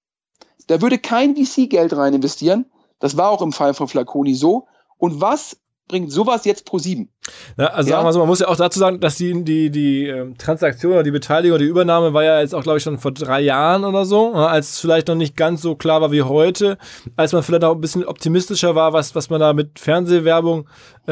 Da würde kein VC-Geld rein investieren. Das war auch im Fall von Flaconi so. Und was bringt sowas jetzt ProSieben? Ja, also sagen wir so, man muss ja auch dazu sagen, dass die Transaktion oder die Beteiligung oder die Übernahme war ja jetzt auch, glaube ich, schon vor 3 Jahren oder so, als es vielleicht noch nicht ganz so klar war wie heute, als man vielleicht auch ein bisschen optimistischer war, was man da mit Fernsehwerbung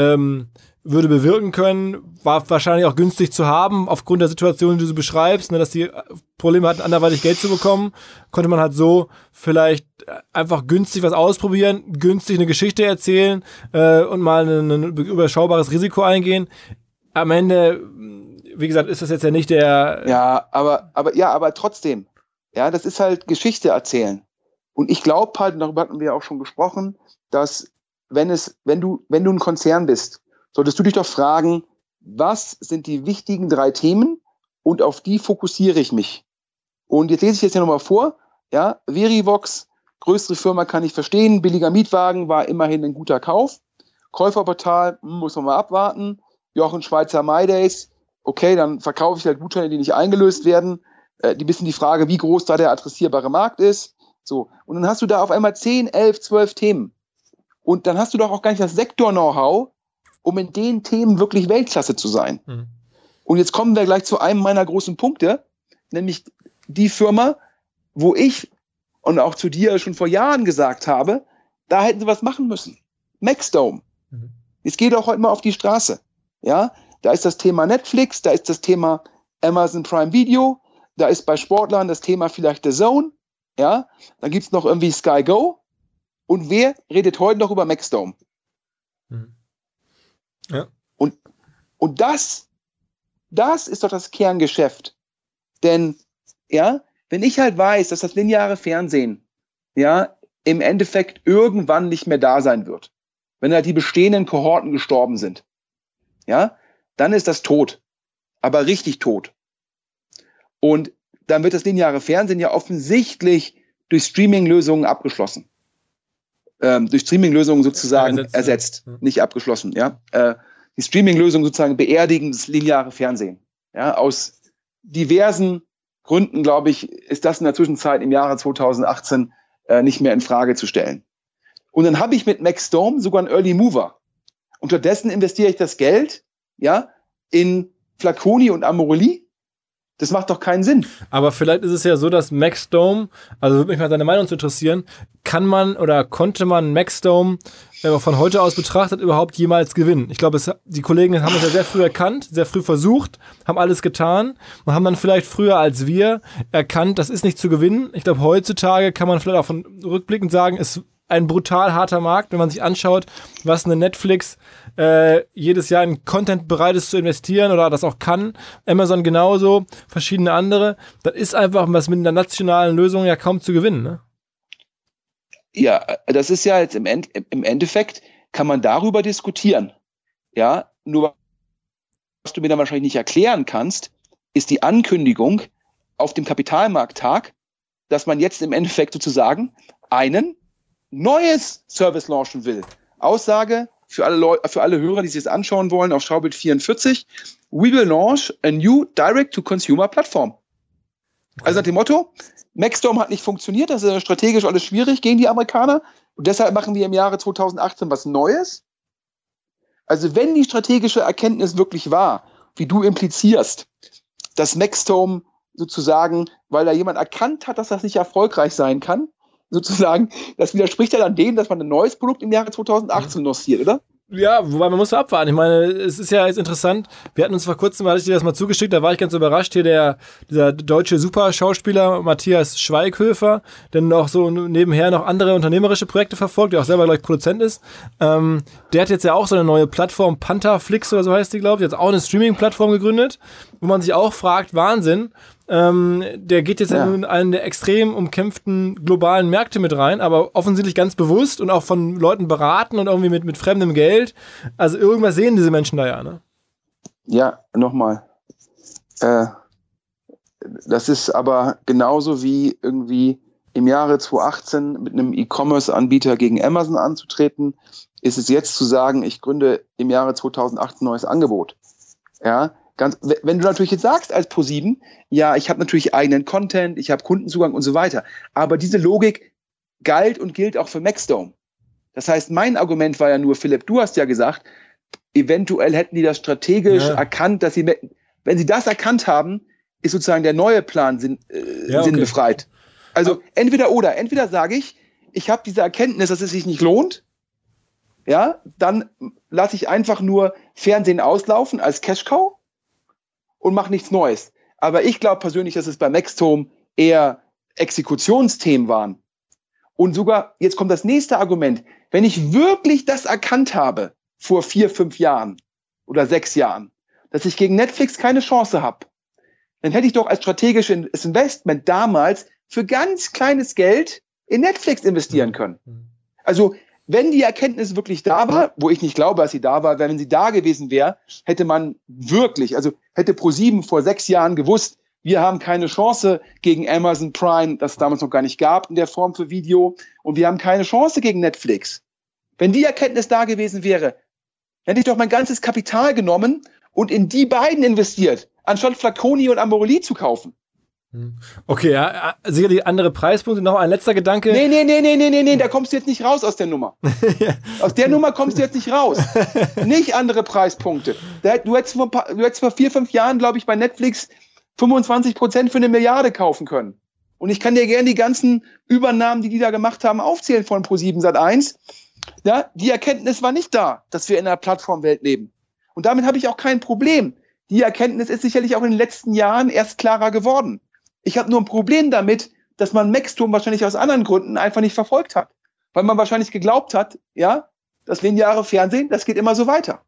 würde bewirken können, war wahrscheinlich auch günstig zu haben, aufgrund der Situation, die du beschreibst, ne, dass die Probleme hatten, anderweitig Geld zu bekommen, konnte man halt so vielleicht einfach günstig was ausprobieren, günstig eine Geschichte erzählen und mal ein überschaubares Risiko eingehen. Am Ende, wie gesagt, ist das jetzt ja nicht der... Ja, aber trotzdem, ja, das ist halt Geschichte erzählen. Und ich glaube halt, darüber hatten wir auch schon gesprochen, dass wenn du ein Konzern bist, solltest du dich doch fragen, was sind die wichtigen 3 Themen und auf die fokussiere ich mich. Und jetzt lese ich jetzt ja nochmal vor, ja, Verivox, größere Firma kann ich verstehen, billiger Mietwagen war immerhin ein guter Kauf, Käuferportal, muss man mal abwarten, Jochen Schweizer MyDays, okay, dann verkaufe ich halt Gutscheine, die nicht eingelöst werden, die bisschen die Frage, wie groß da der adressierbare Markt ist, so. Und dann hast du da auf einmal 10, 11, 12 Themen. Und dann hast du doch auch gar nicht das Sektor-Know-how, um in den Themen wirklich Weltklasse zu sein. Und jetzt kommen wir gleich zu einem meiner großen Punkte, nämlich die Firma, wo ich und auch zu dir schon vor Jahren gesagt habe, da hätten sie was machen müssen. Maxdome. Jetzt geht auch heute mal auf die Straße. Ja, da ist das Thema Netflix, da ist das Thema Amazon Prime Video, da ist bei Sportlern das Thema vielleicht The Zone, ja, dann gibt's noch irgendwie Sky Go. Und wer redet heute noch über Maxdome? Ja. Und das ist doch das Kerngeschäft. Denn, ja, wenn ich halt weiß, dass das lineare Fernsehen, ja, im Endeffekt irgendwann nicht mehr da sein wird, wenn halt die bestehenden Kohorten gestorben sind, ja, dann ist das tot. Aber richtig tot. Und dann wird das lineare Fernsehen ja offensichtlich durch Streaming-Lösungen abgeschlossen. Durch Streaming-Lösungen sozusagen ersetzt. Nicht abgeschlossen, ja. die Streaming-Lösung sozusagen beerdigen, das lineare Fernsehen. Ja, aus diversen Gründen, glaube ich, ist das in der Zwischenzeit im Jahre 2018 nicht mehr in Frage zu stellen. Und dann habe ich mit Maxdome sogar einen Early Mover. Unterdessen investiere ich das Geld, ja, in Flaconi und Amorelie. Das macht doch keinen Sinn. Aber vielleicht ist es ja so, dass Maxdome, also würde mich mal deine Meinung zu interessieren, kann man oder konnte man Maxdome von heute aus betrachtet überhaupt jemals gewinnen? Ich glaube, die Kollegen haben es ja sehr früh erkannt, sehr früh versucht, haben alles getan und haben dann vielleicht früher als wir erkannt, das ist nicht zu gewinnen. Ich glaube, heutzutage kann man vielleicht auch von rückblickend sagen, es ein brutal harter Markt, wenn man sich anschaut, was eine Netflix jedes Jahr in Content bereit ist zu investieren oder das auch kann. Amazon genauso, verschiedene andere. Das ist einfach was mit einer nationalen Lösung ja kaum zu gewinnen, ne? Ja, das ist ja jetzt im Endeffekt, kann man darüber diskutieren. Ja, nur was du mir dann wahrscheinlich nicht erklären kannst, ist die Ankündigung auf dem Kapitalmarkttag, dass man jetzt im Endeffekt sozusagen einen neues Service launchen will. Aussage für alle Hörer, die sich das anschauen wollen, auf Schaubild 44. We will launch a new direct-to-consumer Plattform. Also nach dem Motto, Maxdome hat nicht funktioniert, das ist strategisch alles schwierig gegen die Amerikaner und deshalb machen wir im Jahre 2018 was Neues. Also wenn die strategische Erkenntnis wirklich war, wie du implizierst, dass Maxdome sozusagen, weil da jemand erkannt hat, dass das nicht erfolgreich sein kann, sozusagen, das widerspricht ja dann dem, dass man ein neues Produkt im Jahre 2018 lanciert, oder? Ja, wobei man muss da abwarten. Ich meine, es ist ja jetzt interessant. Wir hatten uns vor kurzem, hatte ich dir das mal zugeschickt, da war ich ganz überrascht, hier dieser deutsche Superschauspieler Matthias Schweighöfer, der noch so nebenher noch andere unternehmerische Projekte verfolgt, der auch selber, glaube ich, Produzent ist. Der hat jetzt ja auch so eine neue Plattform, Pantherflix oder so heißt die, glaube ich, jetzt auch eine Streaming-Plattform gegründet, wo man sich auch fragt, Wahnsinn, der geht jetzt in einen der extrem umkämpften globalen Märkte mit rein, aber offensichtlich ganz bewusst und auch von Leuten beraten und irgendwie mit fremdem Geld. Also irgendwas sehen diese Menschen da ja, ne? Ja, nochmal. Das ist aber genauso wie irgendwie im Jahre 2018 mit einem E-Commerce-Anbieter gegen Amazon anzutreten, ist es jetzt zu sagen, ich gründe im Jahre 2018 ein neues Angebot. Ja, wenn du natürlich jetzt sagst als Pro7, ja, ich habe natürlich eigenen Content, ich habe Kundenzugang und so weiter, aber diese Logik galt und gilt auch für Maxdome. Das heißt, mein Argument war ja nur, Philipp, du hast ja gesagt, eventuell hätten die das strategisch erkannt, dass sie, wenn sie das erkannt haben, ist sozusagen der neue Plan sinnbefreit. Also entweder oder. Entweder sage ich habe diese Erkenntnis, dass es sich nicht lohnt, ja, dann lasse ich einfach nur Fernsehen auslaufen als Cash-Cow und mache nichts Neues. Aber ich glaube persönlich, dass es bei Maxdome eher Exekutionsthemen waren. Und sogar, jetzt kommt das nächste Argument, wenn ich wirklich das erkannt habe, vor 4, 5 Jahren oder 6 Jahren, dass ich gegen Netflix keine Chance habe, dann hätte ich doch als strategisches Investment damals für ganz kleines Geld in Netflix investieren können. Also, wenn die Erkenntnis wirklich da war, wo ich nicht glaube, dass sie da war, wenn sie da gewesen wäre, hätte man wirklich, also hätte Pro7 vor 6 Jahren gewusst, wir haben keine Chance gegen Amazon Prime, das es damals noch gar nicht gab in der Form für Video, und wir haben keine Chance gegen Netflix. Wenn die Erkenntnis da gewesen wäre, hätte ich doch mein ganzes Kapital genommen und in die beiden investiert, anstatt Flaconi und Amorelie zu kaufen. Okay, ja, sicherlich andere Preispunkte. Noch ein letzter Gedanke. Nee, da kommst du jetzt nicht raus aus der Nummer. Aus der Nummer kommst du jetzt nicht raus. Nicht andere Preispunkte. Du hättest vor 4, 5 Jahren, glaube ich, bei Netflix 25% für 1 Milliarde kaufen können. Und ich kann dir gerne die ganzen Übernahmen, die da gemacht haben, aufzählen von Pro7 Sat.1. Ja, die Erkenntnis war nicht da, dass wir in einer Plattformwelt leben. Und damit habe ich auch kein Problem. Die Erkenntnis ist sicherlich auch in den letzten Jahren erst klarer geworden. Ich habe nur ein Problem damit, dass man Maxdome wahrscheinlich aus anderen Gründen einfach nicht verfolgt hat. Weil man wahrscheinlich geglaubt hat, ja, das lineare Fernsehen, das geht immer so weiter.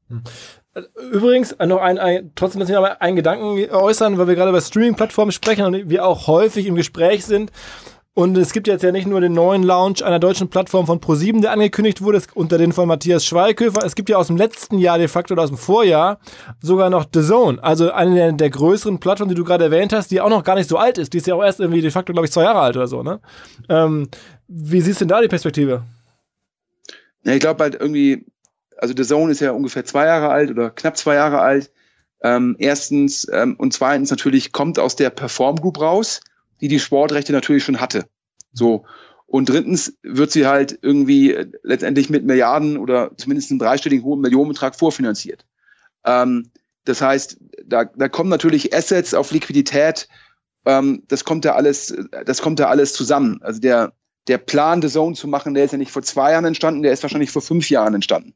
Übrigens, noch trotzdem muss ich noch einen Gedanken äußern, weil wir gerade über Streaming-Plattformen sprechen und wir auch häufig im Gespräch sind. Und es gibt jetzt ja nicht nur den neuen Launch einer deutschen Plattform von Pro7, der angekündigt wurde, unter den von Matthias Schweighöfer. Es gibt ja aus dem letzten Jahr de facto oder aus dem Vorjahr sogar noch DAZN, also eine der größeren Plattformen, die du gerade erwähnt hast, die auch noch gar nicht so alt ist. Die ist ja auch erst irgendwie de facto, glaube ich, 2 Jahre alt oder so, ne? Wie siehst du denn da die Perspektive? Ja, ich glaube halt irgendwie, Also The Zone ist ja ungefähr 2 Jahre alt oder knapp 2 Jahre alt. Erstens und zweitens natürlich kommt aus der Perform Group raus, die Sportrechte natürlich schon hatte. So. Und drittens wird sie halt irgendwie letztendlich mit Milliarden oder zumindest einen dreistelligen hohen Millionenbetrag vorfinanziert. Das heißt, da kommen natürlich Assets auf Liquidität. Das kommt ja alles zusammen. Also der Plan, The Zone zu machen, der ist ja nicht vor 2 Jahren entstanden, der ist wahrscheinlich vor 5 Jahren entstanden.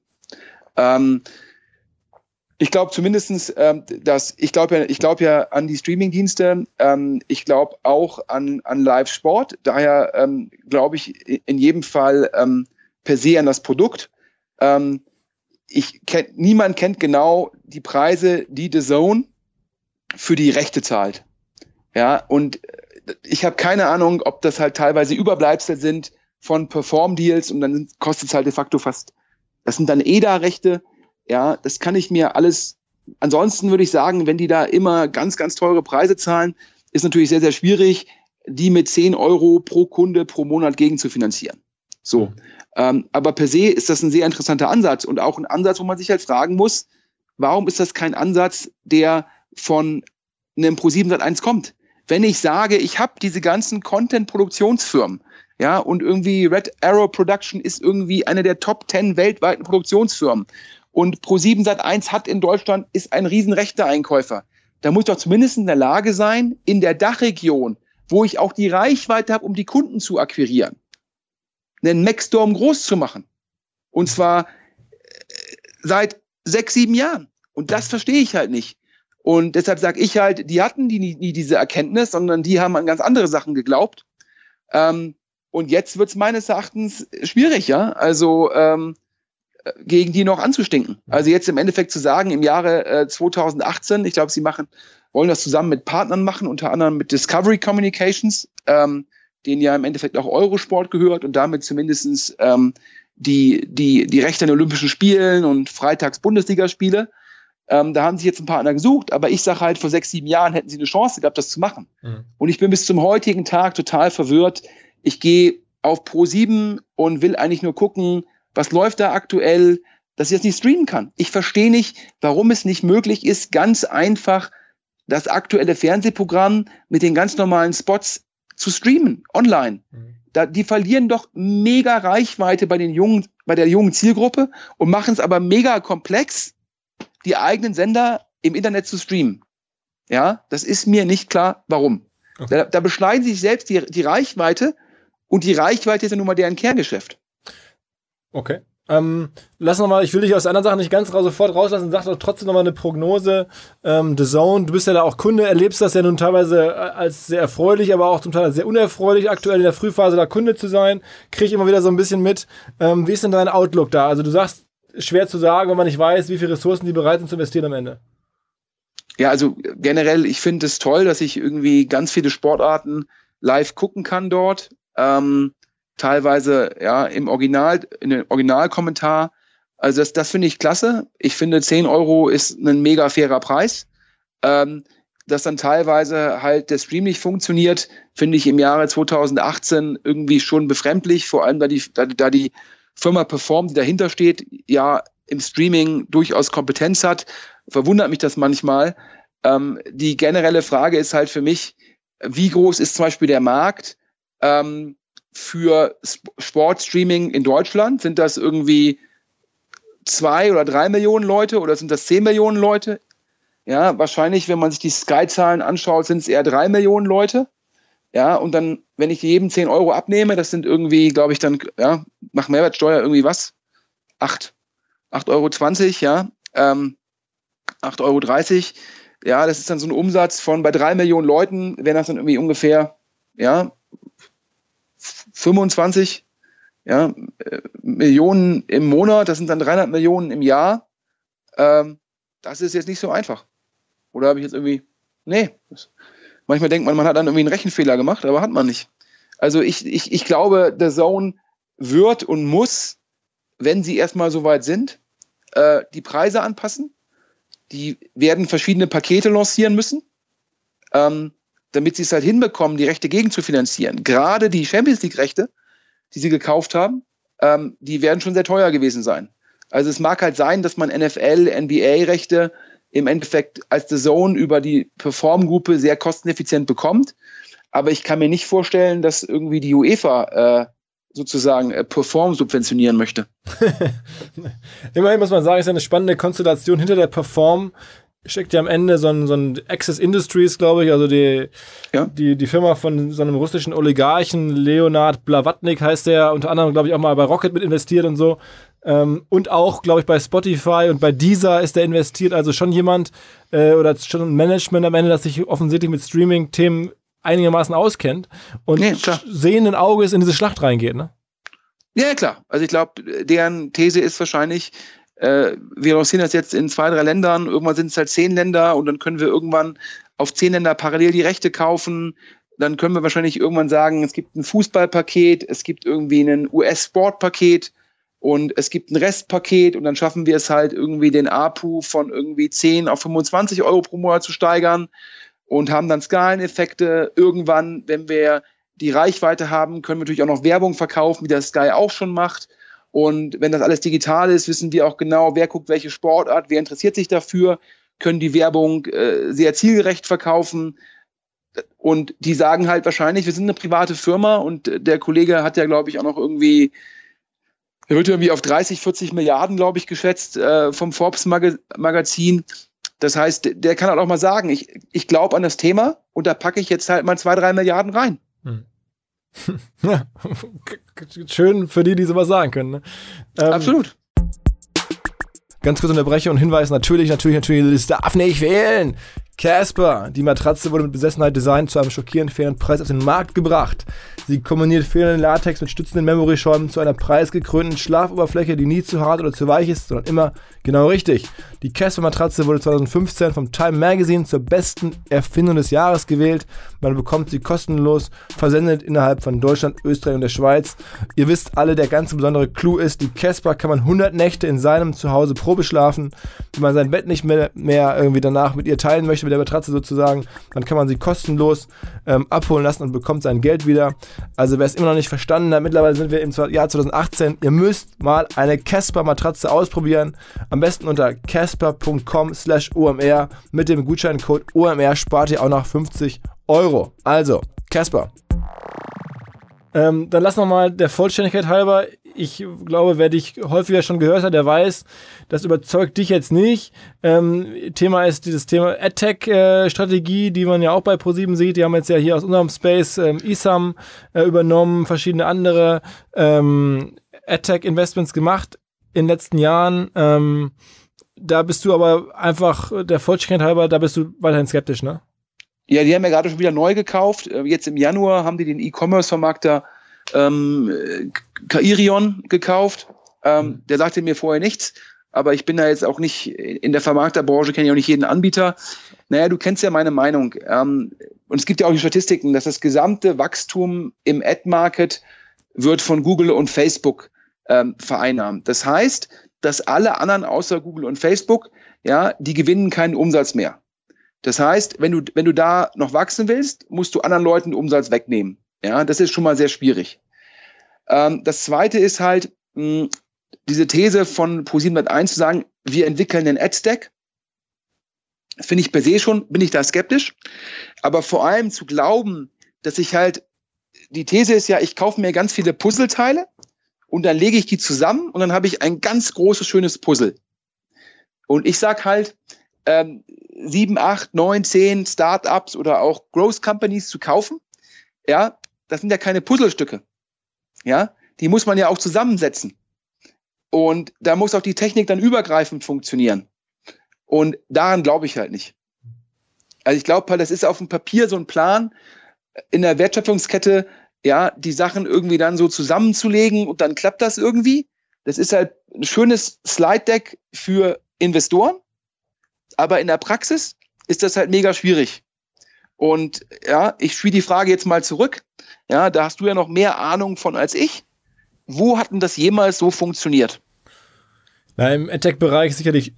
Ich glaube zumindestens, ich glaube ja an die Streaming-Dienste. Ich glaube auch an Live-Sport. Daher glaube ich in jedem Fall per se an das Produkt. Niemand kennt genau die Preise, die The Zone für die Rechte zahlt. Ja, und ich habe keine Ahnung, ob das halt teilweise Überbleibsel sind von Perform-Deals und dann kostet es halt de facto fast, das sind dann EDA-Rechte. Ja, das kann ich mir alles, ansonsten würde ich sagen, wenn die da immer ganz, ganz teure Preise zahlen, ist natürlich sehr, sehr schwierig, die mit 10 Euro pro Kunde pro Monat gegen zu finanzieren. So. Aber per se ist das ein sehr interessanter Ansatz und auch ein Ansatz, wo man sich halt fragen muss, warum ist das kein Ansatz, der von einem Pro7 Sat.1 kommt? Wenn ich sage, ich habe diese ganzen Content-Produktionsfirmen, ja, und irgendwie Red Arrow Production ist irgendwie eine der Top 10 weltweiten Produktionsfirmen. Und Pro7 Sat.1 hat in Deutschland, ist ein riesen Rechte-Einkäufer. Da muss ich doch zumindest in der Lage sein, in der Dachregion, wo ich auch die Reichweite habe, um die Kunden zu akquirieren, einen Maxstorm groß zu machen. Und zwar seit 6, 7 Jahren. Und das verstehe ich halt nicht. Und deshalb sage ich halt, die hatten nie diese Erkenntnis, sondern die haben an ganz andere Sachen geglaubt. Und jetzt wird es meines Erachtens schwierig, ja. Also gegen die noch anzustinken. Also jetzt im Endeffekt zu sagen, im Jahre 2018, ich glaube, wollen das zusammen mit Partnern machen, unter anderem mit Discovery Communications, denen ja im Endeffekt auch Eurosport gehört und damit zumindestens die Rechte an den Olympischen Spielen und Freitags-Bundesligaspiele. Da haben sie jetzt einen Partner gesucht, aber ich sage halt, vor 6, 7 Jahren hätten sie eine Chance gehabt, das zu machen. Mhm. Und ich bin bis zum heutigen Tag total verwirrt. Ich gehe auf Pro7 und will eigentlich nur gucken, was läuft da aktuell, dass ich das nicht streamen kann. Ich verstehe nicht, warum es nicht möglich ist, ganz einfach das aktuelle Fernsehprogramm mit den ganz normalen Spots zu streamen, online. Mhm. Die verlieren doch mega Reichweite bei der jungen Zielgruppe und machen es aber mega komplex, die eigenen Sender im Internet zu streamen. Ja, das ist mir nicht klar, warum. Okay. Da beschneiden sie sich selbst die Reichweite und die Reichweite ist ja nun mal deren Kerngeschäft. Okay. Lass noch mal, ich will dich aus anderen Sachen nicht ganz sofort rauslassen, sag doch trotzdem noch mal eine Prognose. The Zone, du bist ja da auch Kunde, erlebst das ja nun teilweise als sehr erfreulich, aber auch zum Teil sehr unerfreulich, aktuell in der Frühphase da Kunde zu sein. Krieg ich immer wieder so ein bisschen mit. Wie ist denn dein Outlook da? Also du sagst, schwer zu sagen, wenn man nicht weiß, wie viele Ressourcen die bereit sind zu investieren am Ende. Ja, also generell, ich finde es toll, dass ich irgendwie ganz viele Sportarten live gucken kann dort. Teilweise ja in den Originalkommentar. Also das finde ich klasse. Ich finde 10 Euro ist ein mega fairer Preis. Dass dann teilweise halt der Stream nicht funktioniert, finde ich im Jahre 2018 irgendwie schon befremdlich, vor allem da die Firma Perform, die dahinter steht, ja im Streaming durchaus Kompetenz hat. Verwundert mich das manchmal. Die generelle Frage ist halt für mich, wie groß ist zum Beispiel der Markt für Sportstreaming in Deutschland? Sind das irgendwie 2 oder 3 Millionen Leute oder sind das 10 Millionen Leute? Ja, wahrscheinlich, wenn man sich die Sky-Zahlen anschaut, sind es eher 3 Millionen Leute. Ja, und dann, wenn ich jedem 10 Euro abnehme, das sind irgendwie, glaube ich, dann, ja, nach Mehrwertsteuer irgendwie was? 8,20 Euro, ja. 8,30 Euro. Ja, das ist dann so ein Umsatz von, bei 3 Millionen Leuten wären das dann irgendwie ungefähr, ja, 25 Millionen im Monat, das sind dann 300 Millionen im Jahr. Das ist jetzt nicht so einfach. Oder habe ich jetzt irgendwie, nee. Manchmal denkt man hat dann irgendwie einen Rechenfehler gemacht, aber hat man nicht. Also ich glaube, The Zone wird und muss, wenn sie erstmal so weit sind, die Preise anpassen. Die werden verschiedene Pakete lancieren müssen, damit sie es halt hinbekommen, die Rechte gegen zu finanzieren. Gerade die Champions League-Rechte, die sie gekauft haben, die werden schon sehr teuer gewesen sein. Also es mag halt sein, dass man NFL, NBA-Rechte im Endeffekt als The Zone über die Perform-Gruppe sehr kosteneffizient bekommt. Aber ich kann mir nicht vorstellen, dass irgendwie die UEFA sozusagen Perform subventionieren möchte. Immerhin muss man sagen, ist ja eine spannende Konstellation. Hinter der Perform steckt ja am Ende so ein Access Industries, glaube ich, also die Firma von so einem russischen Oligarchen, Leonard Blavatnik heißt der, unter anderem, glaube ich, auch mal bei Rocket mit investiert und so. Und auch, glaube ich, bei Spotify und bei Deezer ist der investiert. Also schon jemand oder schon ein Management am Ende, das sich offensichtlich mit Streaming-Themen einigermaßen auskennt und sehenden Auges in diese Schlacht reingeht, ne? Ja, klar. Also ich glaube, deren These ist wahrscheinlich, wir lancieren das jetzt in 2, 3 Ländern, irgendwann sind es halt 10 Länder und dann können wir irgendwann auf 10 Länder parallel die Rechte kaufen. Dann können wir wahrscheinlich irgendwann sagen, es gibt ein Fußballpaket, es gibt irgendwie ein US-Sportpaket und es gibt ein Restpaket und dann schaffen wir es halt irgendwie den ARPU von irgendwie 10 auf 25 Euro pro Monat zu steigern und haben dann Skaleneffekte. Irgendwann, wenn wir die Reichweite haben, können wir natürlich auch noch Werbung verkaufen, wie das Sky auch schon macht. Und wenn das alles digital ist, wissen wir auch genau, wer guckt welche Sportart, wer interessiert sich dafür, können die Werbung sehr zielgerecht verkaufen. Und die sagen halt wahrscheinlich, wir sind eine private Firma und der Kollege hat ja, glaube ich, auch noch irgendwie, er wird irgendwie auf 30, 40 Milliarden, glaube ich, geschätzt vom Forbes-Magazin. Das heißt, der kann halt auch mal sagen, ich glaube an das Thema und da packe ich jetzt halt mal 2, 3 Milliarden rein. Ja, schön für die sowas sagen können. Ne? Absolut. Ganz kurz unterbreche und Hinweis, natürlich, es darf nicht fehlen. Casper, die Matratze wurde mit Besessenheit designt, zu einem schockierend fairen Preis auf den Markt gebracht. Sie kombiniert fehlenden Latex mit stützenden Memory-Schäumen zu einer preisgekrönten Schlafoberfläche, die nie zu hart oder zu weich ist, sondern immer genau richtig. Die Casper-Matratze wurde 2015 vom Time Magazine zur besten Erfindung des Jahres gewählt. Man bekommt sie kostenlos versendet innerhalb von Deutschland, Österreich und der Schweiz. Ihr wisst alle, der ganz besondere Clou ist, die Casper kann man 100 Nächte in seinem Zuhause Probe schlafen. Wenn man sein Bett nicht mehr irgendwie danach mit ihr teilen möchte, mit der Matratze sozusagen, dann kann man sie kostenlos abholen lassen und bekommt sein Geld wieder. Also wer es immer noch nicht verstanden hat, mittlerweile sind wir im Jahr 2018, ihr müsst mal eine Casper-Matratze ausprobieren. Am besten unter casper.com/OMR. Mit dem Gutscheincode OMR spart ihr auch noch 50 Euro. Also, Casper. Dann lass nochmal der Vollständigkeit halber. Ich glaube, wer dich häufiger schon gehört hat, der weiß, das überzeugt dich jetzt nicht. Thema ist dieses Thema AdTech-Strategie, die man ja auch bei ProSieben sieht. Die haben jetzt ja hier aus unserem Space ISAM übernommen, verschiedene andere AdTech-Investments gemacht in den letzten Jahren. Da bist du aber einfach, der Vollständigkeit halber, da bist du weiterhin skeptisch, ne? Ja, die haben ja gerade schon wieder neu gekauft. Jetzt im Januar haben die den E-Commerce-Vermarkter Kairion gekauft. Der sagte mir vorher nichts, aber ich bin da jetzt auch nicht in der Vermarkterbranche, kenne ich auch nicht jeden Anbieter. Naja, du kennst ja meine Meinung. Und es gibt ja auch die Statistiken, dass das gesamte Wachstum im Ad-Market wird von Google und Facebook vereinnahmt. Das heißt, dass alle anderen außer Google und Facebook, ja, die gewinnen keinen Umsatz mehr. Das heißt, wenn du da noch wachsen willst, musst du anderen Leuten Umsatz wegnehmen. Ja, das ist schon mal sehr schwierig. Das Zweite ist halt diese These von ProSieben1 zu sagen, wir entwickeln einen Ad-Stack. Finde ich per se schon, bin ich da skeptisch. Aber vor allem zu glauben, dass ich halt, die These ist ja, ich kaufe mir ganz viele Puzzleteile und dann lege ich die zusammen und dann habe ich ein ganz großes, schönes Puzzle. Und ich sag halt, 7, 8, 9, 10 Startups oder auch Growth Companies zu kaufen, ja, das sind ja keine Puzzlestücke. Ja, die muss man ja auch zusammensetzen. Und da muss auch die Technik dann übergreifend funktionieren. Und daran glaube ich halt nicht. Also ich glaube halt, das ist auf dem Papier so ein Plan, in der Wertschöpfungskette, ja, die Sachen irgendwie dann so zusammenzulegen und dann klappt das irgendwie. Das ist halt ein schönes Slide-Deck für Investoren. Aber in der Praxis ist das halt mega schwierig. Und ja, ich spiele die Frage jetzt mal zurück. Ja, da hast du ja noch mehr Ahnung von als ich. Wo hat denn das jemals so funktioniert? Na, im AdTech-Bereich sicherlich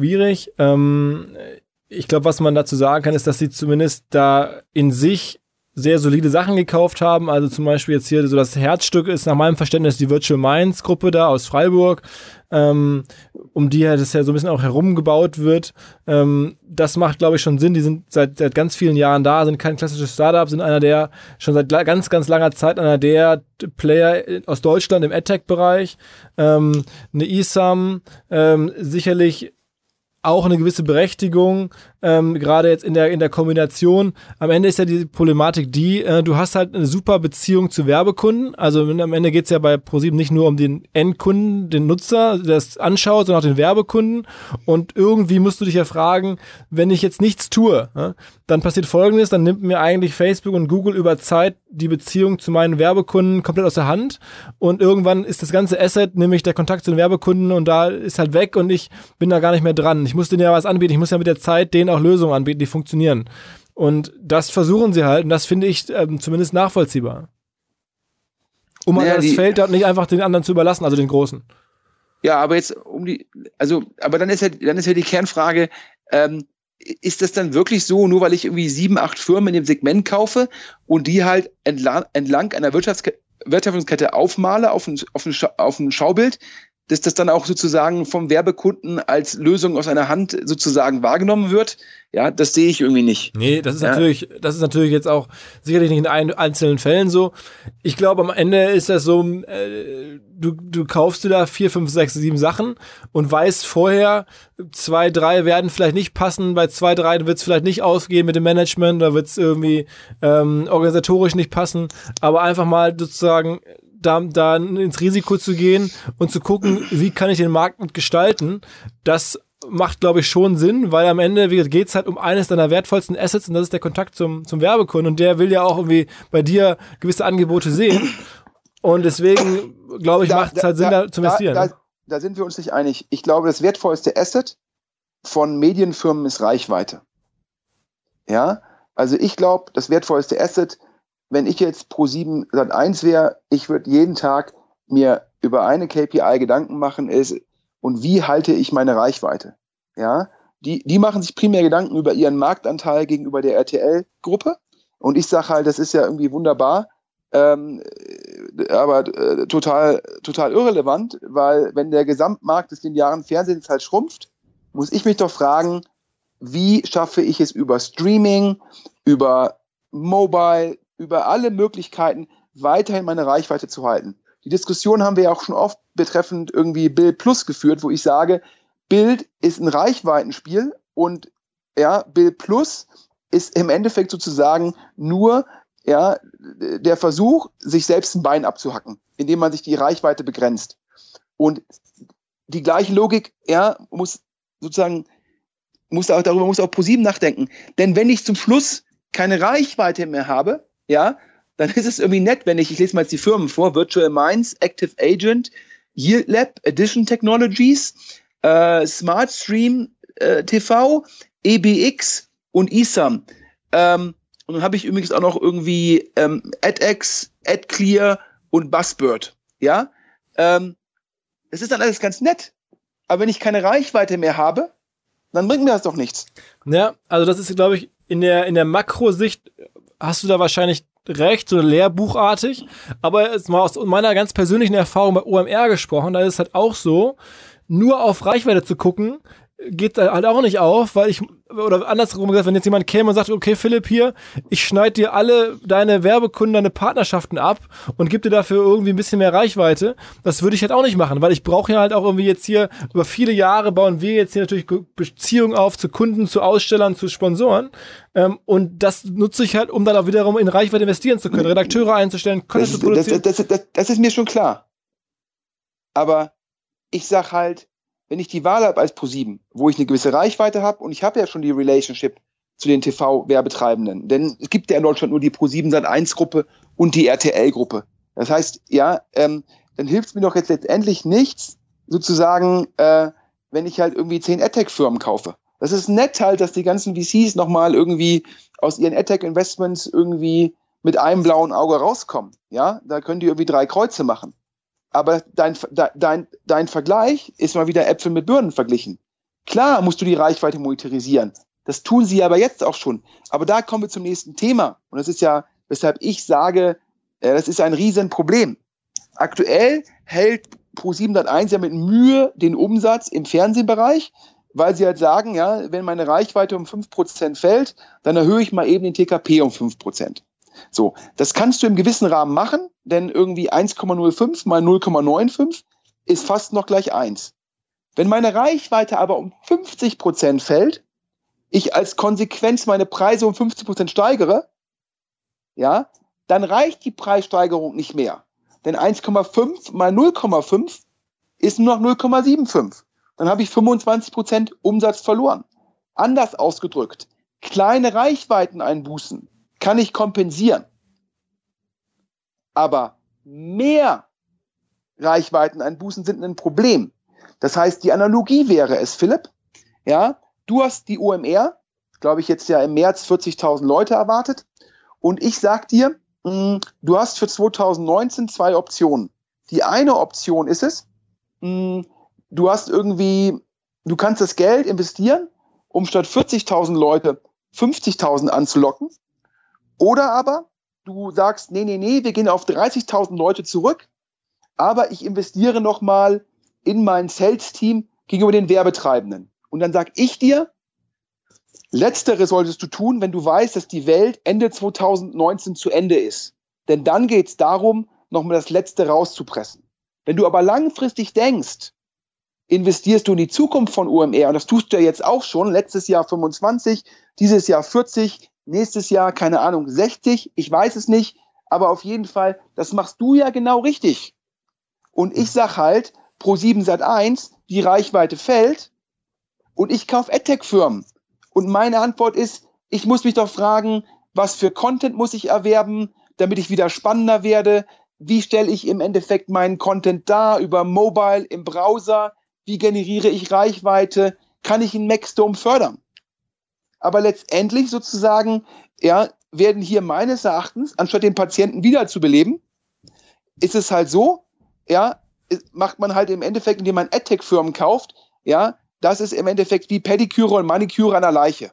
schwierig. Ich glaube, was man dazu sagen kann, ist, dass sie zumindest da in sich sehr solide Sachen gekauft haben. Also zum Beispiel jetzt hier so das Herzstück ist nach meinem Verständnis die Virtual Minds Gruppe da aus Freiburg, um die das ja so ein bisschen auch herumgebaut wird. Das macht, glaube ich, schon Sinn. Die sind seit ganz vielen Jahren da, sind kein klassisches Startup, sind schon seit ganz, ganz langer Zeit einer der Player aus Deutschland im AdTech-Bereich. Eine eSum, sicherlich auch eine gewisse Berechtigung, gerade jetzt in der Kombination. Am Ende ist ja die Problematik du hast halt eine super Beziehung zu Werbekunden. Also am Ende geht es ja bei ProSieben nicht nur um den Endkunden, den Nutzer, der es anschaut, sondern auch den Werbekunden. Und irgendwie musst du dich ja fragen, wenn ich jetzt nichts tue, dann passiert Folgendes, dann nimmt mir eigentlich Facebook und Google über Zeit die Beziehung zu meinen Werbekunden komplett aus der Hand. Und irgendwann ist das ganze Asset, nämlich der Kontakt zu den Werbekunden, und da ist halt weg und ich bin da gar nicht mehr dran. Ich muss denen ja was anbieten, ich muss ja mit der Zeit denen auch Lösungen anbieten, die funktionieren. Und das versuchen sie halt, und das finde ich zumindest nachvollziehbar. Um das Feld dort nicht einfach den anderen zu überlassen, also den Großen. Ja, aber jetzt aber dann ist ja die Kernfrage, ist das dann wirklich so, nur weil ich irgendwie 7, 8 Firmen in dem Segment kaufe und die halt entlang einer Wertschöpfungskette aufmale auf ein Schaubild, dass das dann auch sozusagen vom Werbekunden als Lösung aus einer Hand sozusagen wahrgenommen wird? Ja, das sehe ich irgendwie nicht. Nee, das ist natürlich jetzt auch sicherlich nicht in einzelnen Fällen so. Ich glaube, am Ende ist das so, du kaufst dir da 4, 5, 6, 7 Sachen und weißt vorher, 2, 3 werden vielleicht nicht passen, bei 2, 3 wird es vielleicht nicht ausgehen mit dem Management, da wird es irgendwie organisatorisch nicht passen, aber einfach mal sozusagen da ins Risiko zu gehen und zu gucken, wie kann ich den Markt gestalten, das macht, glaube ich, schon Sinn, weil am Ende geht es halt um eines deiner wertvollsten Assets, und das ist der Kontakt zum Werbekunden, und der will ja auch irgendwie bei dir gewisse Angebote sehen, und deswegen, glaube ich, macht es halt Sinn, da zu investieren. Da sind wir uns nicht einig. Ich glaube, das wertvollste Asset von Medienfirmen ist Reichweite. Ja, also ich glaube, das wertvollste Asset, wenn ich jetzt ProSieben Sat.1 wäre, ich würde jeden Tag mir über eine KPI Gedanken machen, und wie halte ich meine Reichweite? Ja, die machen sich primär Gedanken über ihren Marktanteil gegenüber der RTL-Gruppe, und ich sage halt, das ist ja irgendwie wunderbar, aber total irrelevant, weil wenn der Gesamtmarkt des linearen Fernsehens halt schrumpft, muss ich mich doch fragen, wie schaffe ich es über Streaming, über Mobile, über alle Möglichkeiten weiterhin meine Reichweite zu halten. Die Diskussion haben wir ja auch schon oft betreffend irgendwie Bild Plus geführt, wo ich sage, Bild ist ein Reichweitenspiel, und ja, Bild Plus ist im Endeffekt sozusagen nur der Versuch, sich selbst ein Bein abzuhacken, indem man sich die Reichweite begrenzt. Und die gleiche Logik, muss auch ProSieben nachdenken. Denn wenn ich zum Schluss keine Reichweite mehr habe, dann ist es irgendwie nett, wenn ich lese mal jetzt die Firmen vor, Virtual Minds, Active Agent, Yield Lab, Addition Technologies, Smart Stream TV, EBX und eSum. Und dann habe ich übrigens auch noch irgendwie AdX, AdClear und Buzzbird. Ja, das ist dann alles ganz nett. Aber wenn ich keine Reichweite mehr habe, dann bringt mir das doch nichts. Ja, also das ist, glaube ich, in der Makrosicht hast du da wahrscheinlich recht, so lehrbuchartig, aber jetzt mal aus meiner ganz persönlichen Erfahrung bei OMR gesprochen, da ist es halt auch so, nur auf Reichweite zu gucken, geht halt auch nicht auf, oder andersrum gesagt, wenn jetzt jemand käme und sagt, okay, Philipp, hier, ich schneide dir alle deine Werbekunden, deine Partnerschaften ab und gebe dir dafür irgendwie ein bisschen mehr Reichweite, das würde ich halt auch nicht machen, weil ich brauche ja halt auch irgendwie jetzt hier, über viele Jahre bauen wir jetzt hier natürlich Beziehungen auf zu Kunden, zu Ausstellern, zu Sponsoren, und das nutze ich halt, um dann auch wiederum in Reichweite investieren zu können, Redakteure einzustellen, Content zu produzieren. Das ist mir schon klar. Aber ich sag halt, wenn ich die Wahl habe als ProSieben, wo ich eine gewisse Reichweite habe, und ich habe ja schon die Relationship zu den TV-Werbetreibenden, denn es gibt ja in Deutschland nur die ProSieben Sat.1-Gruppe und die RTL-Gruppe. Das heißt, dann hilft es mir doch jetzt letztendlich nichts, sozusagen, wenn ich halt irgendwie 10 AdTech-Firmen kaufe. Das ist nett halt, dass die ganzen VCs nochmal irgendwie aus ihren AdTech-Investments irgendwie mit einem blauen Auge rauskommen. Ja, da können die irgendwie 3 Kreuze machen. Aber dein Vergleich ist mal wieder Äpfel mit Birnen verglichen. Klar musst du die Reichweite monetarisieren. Das tun sie aber jetzt auch schon. Aber da kommen wir zum nächsten Thema. Und das ist ja weshalb ich sage, das ist ein Riesenproblem. Aktuell hält Pro701 ja mit Mühe den Umsatz im Fernsehbereich, weil sie halt sagen, ja, wenn meine Reichweite um 5% fällt, dann erhöhe ich mal eben den TKP um 5%. So, das kannst du im gewissen Rahmen machen, denn irgendwie 1,05 mal 0,95 ist fast noch gleich 1. Wenn meine Reichweite aber um 50% fällt, ich als Konsequenz meine Preise um 50% steigere, ja, dann reicht die Preissteigerung nicht mehr. Denn 1,5 mal 0,5 ist nur noch 0,75. Dann habe ich 25% Umsatz verloren. Anders ausgedrückt, kleine Reichweiteneinbußen kann ich kompensieren. Aber mehr Reichweiteneinbußen sind ein Problem. Das heißt, die Analogie wäre es, Philipp, ja, du hast die OMR, glaube ich, jetzt ja im März 40.000 Leute erwartet. Und ich sag dir, du hast für 2019 2 Optionen. Die eine Option ist es, du kannst das Geld investieren, um statt 40.000 Leute 50.000 anzulocken. Oder aber du sagst, nee, wir gehen auf 30.000 Leute zurück, aber ich investiere nochmal in mein Sales-Team gegenüber den Werbetreibenden. Und dann sag ich dir, Letzteres solltest du tun, wenn du weißt, dass die Welt Ende 2019 zu Ende ist. Denn dann geht es darum, nochmal das Letzte rauszupressen. Wenn du aber langfristig denkst, investierst du in die Zukunft von OMR, und das tust du ja jetzt auch schon, letztes Jahr 25, dieses Jahr 40, nächstes Jahr, keine Ahnung, 60, ich weiß es nicht, aber auf jeden Fall, das machst du ja genau richtig. Und ich sag halt, Pro7 Sat.1, die Reichweite fällt und ich kaufe AdTech-Firmen. Und meine Antwort ist, ich muss mich doch fragen, was für Content muss ich erwerben, damit ich wieder spannender werde? Wie stelle ich im Endeffekt meinen Content dar über Mobile, im Browser? Wie generiere ich Reichweite? Kann ich einen Maxstorm fördern? Aber letztendlich sozusagen, ja, werden hier meines Erachtens, anstatt den Patienten wiederzubeleben, ist es halt so, ja, macht man halt im Endeffekt, indem man AdTech-Firmen kauft, ja, das ist im Endeffekt wie Pediküre und Maniküre an der Leiche.